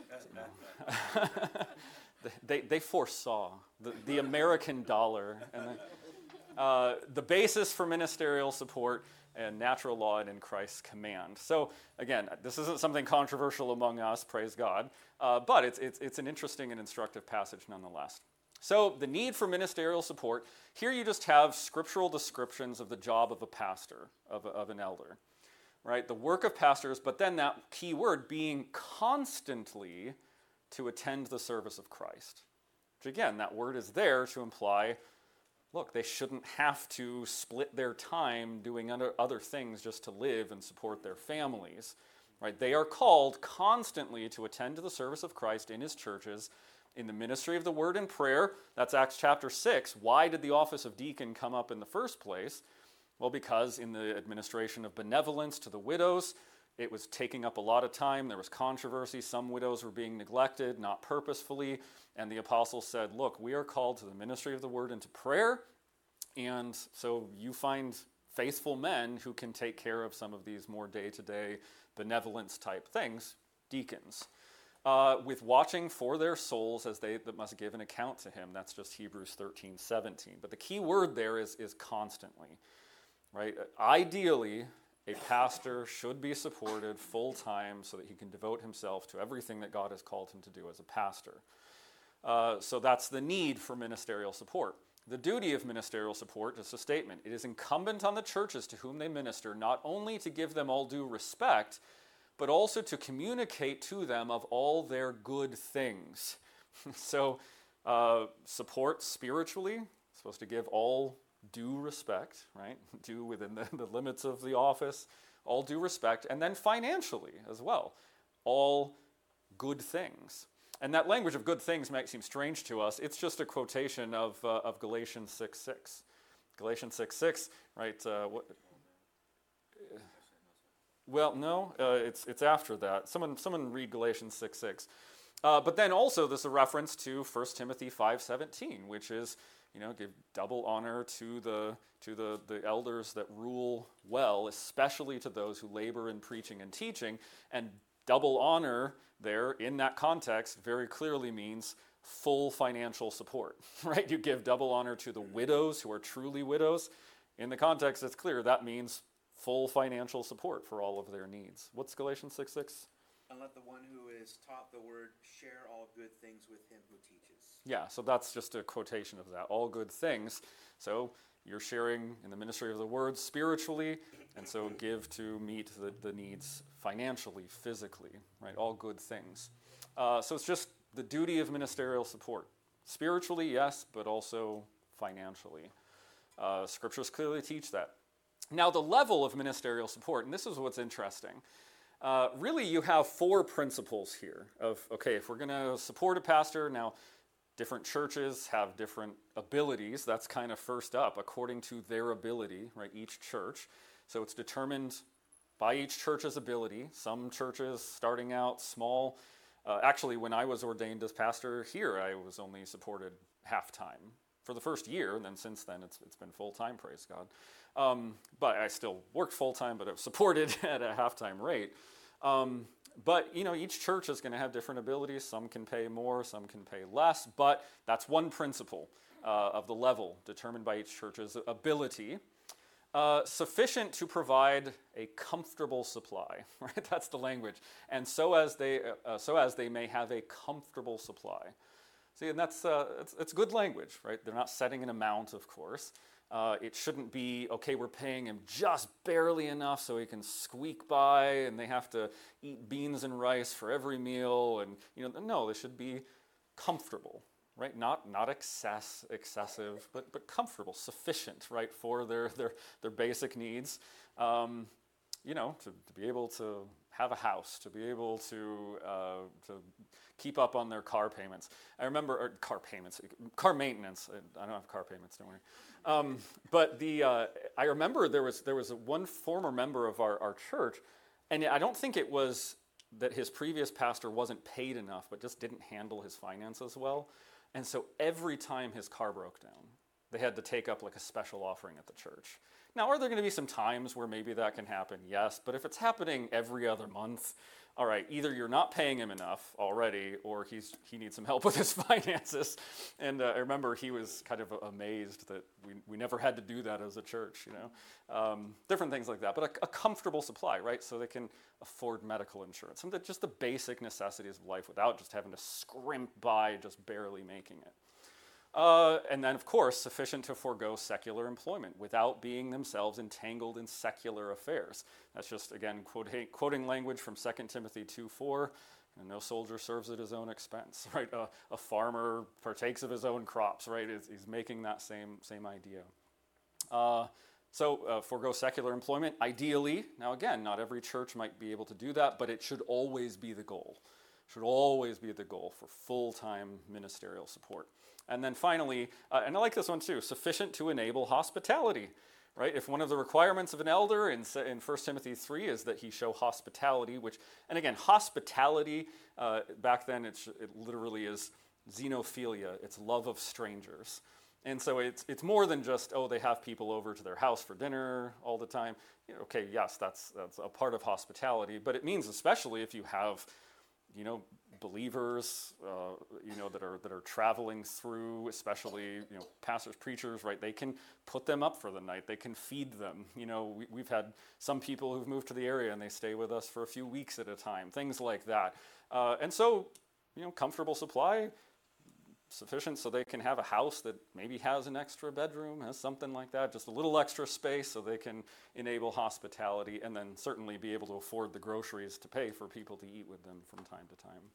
they they foresaw the, the American dollar and. The, Uh, the basis for ministerial support and natural law and in Christ's command. So again, this isn't something controversial among us, praise God, uh, but it's, it's, it's an interesting and instructive passage nonetheless. So the need for ministerial support, here you just have scriptural descriptions of the job of a pastor, of, a, of an elder, right? The work of pastors, but then that key word being constantly to attend the service of Christ. Which again, that word is there to imply look, they shouldn't have to split their time doing other, other things just to live and support their families. Right? They are called constantly to attend to the service of Christ in his churches, in the ministry of the word and prayer. That's Acts chapter six. Why did the office of deacon come up in the first place? Well, because in the administration of benevolence to the widows, it was taking up a lot of time. There was controversy. Some widows were being neglected, not purposefully. And the apostles said, look, we are called to the ministry of the word and to prayer. And so you find faithful men who can take care of some of these more day-to-day benevolence type things, deacons, uh, with watching for their souls as they that must give an account to him. That's just Hebrews thirteen seventeen. But the key word there is, is constantly, right? Ideally, a pastor should be supported full-time so that he can devote himself to everything that God has called him to do as a pastor. Uh, so that's the need for ministerial support. The duty of ministerial support is a statement. It is incumbent on the churches to whom they minister not only to give them all due respect, but also to communicate to them of all their good things. So uh, support spiritually, supposed to give all due respect, right? Due within the, the limits of the office, all due respect, and then financially as well, all good things. And that language of good things might seem strange to us. It's just a quotation of uh, of Galatians six six. Galatians six six, right? Uh, what, uh, well, no, uh, it's it's after that. Someone someone read Galatians six six. Uh, but then also there's a reference to First Timothy five seventeen, which is, you know, give double honor to the to the, the elders that rule well, especially to those who labor in preaching and teaching. And double honor there in that context very clearly means full financial support, right? You give double honor to the widows who are truly widows. In the context, it's clear that means full financial support for all of their needs. What's Galatians six six? And let the one who is taught the word share all good things with him who teaches. Yeah, so that's just a quotation of that. All good things. So you're sharing in the ministry of the word spiritually, and so give to meet the, the needs financially, physically, right? All good things. Uh, so it's just the duty of ministerial support. Spiritually, yes, but also financially. Uh, scriptures clearly teach that. Now, the level of ministerial support, and this is what's interesting. Uh, really, you have four principles here of, okay, if we're going to support a pastor, now different churches have different abilities. That's kind of first up, according to their ability, right? Each church. So it's determined by each church's ability. Some churches starting out small. Uh, actually, when I was ordained as pastor here, I was only supported half-time for the first year, and then since then it's it's been full-time, praise God. Um, but I still worked full-time, but I was supported at a half-time rate. Um, But, you know, each church is going to have different abilities. Some can pay more, some can pay less. But that's one principle uh, of the level determined by each church's ability. Uh, sufficient to provide a comfortable supply, right? That's the language. And so as they, uh, so as they may have a comfortable supply. See, and that's uh, it's, it's good language, right? They're not setting an amount, of course. Uh, it shouldn't be, okay, we're paying him just barely enough so he can squeak by, and they have to eat beans and rice for every meal. And, you know, no, they should be comfortable, right? Not not excess, excessive, but but comfortable, sufficient, right, for their their their basic needs. Um, you know, to, to be able to have a house, to be able to uh, to keep up on their car payments. I remember, or car payments, car maintenance. I don't have car payments, don't worry. Um, but the uh, I remember there was there was one former member of our, our church, and I don't think it was that his previous pastor wasn't paid enough, but just didn't handle his finances well. And so every time his car broke down, they had to take up like a special offering at the church. Now, are there going to be some times where maybe that can happen? Yes, but if it's happening every other month, all right, either you're not paying him enough already, or he's he needs some help with his finances. And uh, I remember he was kind of amazed that we we never had to do that as a church, you know. Um, different things like that, but a, a comfortable supply, right? So they can afford medical insurance, some of the, just the basic necessities of life without just having to scrimp by, just barely making it. Uh, and then, of course, sufficient to forego secular employment without being themselves entangled in secular affairs. That's just, again, quoting, quoting language from Second Timothy two four. And no soldier serves at his own expense, right? A, a farmer partakes of his own crops, right? He's, he's making that same, same idea. Uh, so uh, forego secular employment, ideally. Now again, not every church might be able to do that, but it should always be the goal. Should always be the goal for full-time ministerial support. And then finally, uh, and I like this one too, sufficient to enable hospitality. Right? If one of the requirements of an elder in, in First Timothy three is that he show hospitality, which, and again, hospitality, uh, back then it, it literally is xenophilia. It's love of strangers. And so it's it's more than just, oh, they have people over to their house for dinner all the time. You know, okay, yes, that's that's a part of hospitality, but it means especially if you have, you know, believers, uh, you know, that are that are traveling through, especially, you know, pastors, preachers, right? They can put them up for the night. They can feed them. You know, we, we've had some people who've moved to the area and they stay with us for a few weeks at a time. Things like that. Uh, and so, you know, comfortable supply, sufficient so they can have a house that maybe has an extra bedroom, has something like that, just a little extra space so they can enable hospitality, and then certainly be able to afford the groceries to pay for people to eat with them from time to time.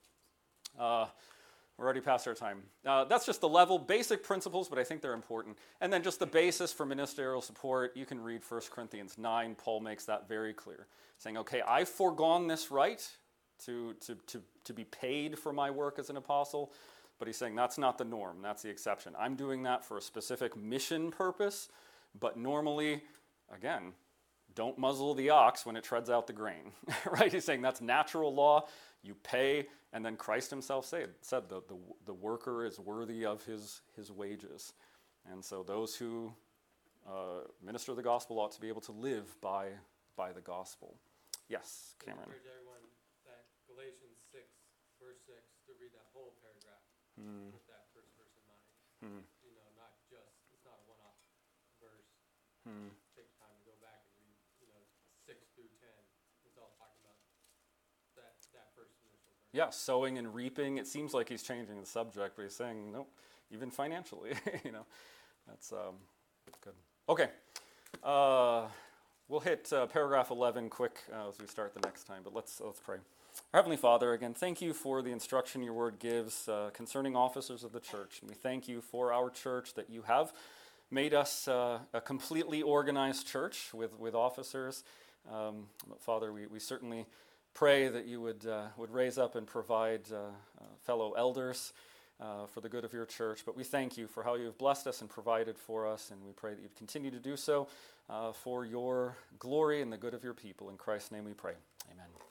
Uh, we're already past our time. Uh, that's just the level, basic principles, but I think they're important. And then just the basis for ministerial support, you can read First Corinthians nine. Paul makes that very clear, saying, okay, I've foregone this right to, to, to, to be paid for my work as an apostle, but he's saying that's not the norm, that's the exception. I'm doing that for a specific mission purpose, but normally, again, don't muzzle the ox when it treads out the grain, right? He's saying that's natural law. You pay, and then Christ himself said, said the, the, the worker is worthy of his, his wages. And so those who uh, minister the gospel ought to be able to live by, by the gospel. Yes, Cameron. I encourage everyone that Galatians six, verse six, to read that whole paragraph Hmm. with that first verse in mind. Hmm. You know, not just, it's not a one-off verse. Hmm. Take time to go back and read, you know, six through ten. It's all talking about that, that first initial verse. Yeah, sowing and reaping. It seems like he's changing the subject, but he's saying, nope, even financially, you know, that's um, good. Okay, uh, we'll hit uh, paragraph eleven quick uh, as we start the next time, but let's let's pray. Our Heavenly Father, again, thank you for the instruction your word gives uh, concerning officers of the church. And we thank you for our church that you have made us uh, a completely organized church with, with officers. Um, but Father, we, we certainly pray that you would uh, would raise up and provide uh, uh, fellow elders uh, for the good of your church. But we thank you for how you have blessed us and provided for us, and we pray that you'd continue to do so uh, for your glory and the good of your people. In Christ's name we pray. Amen.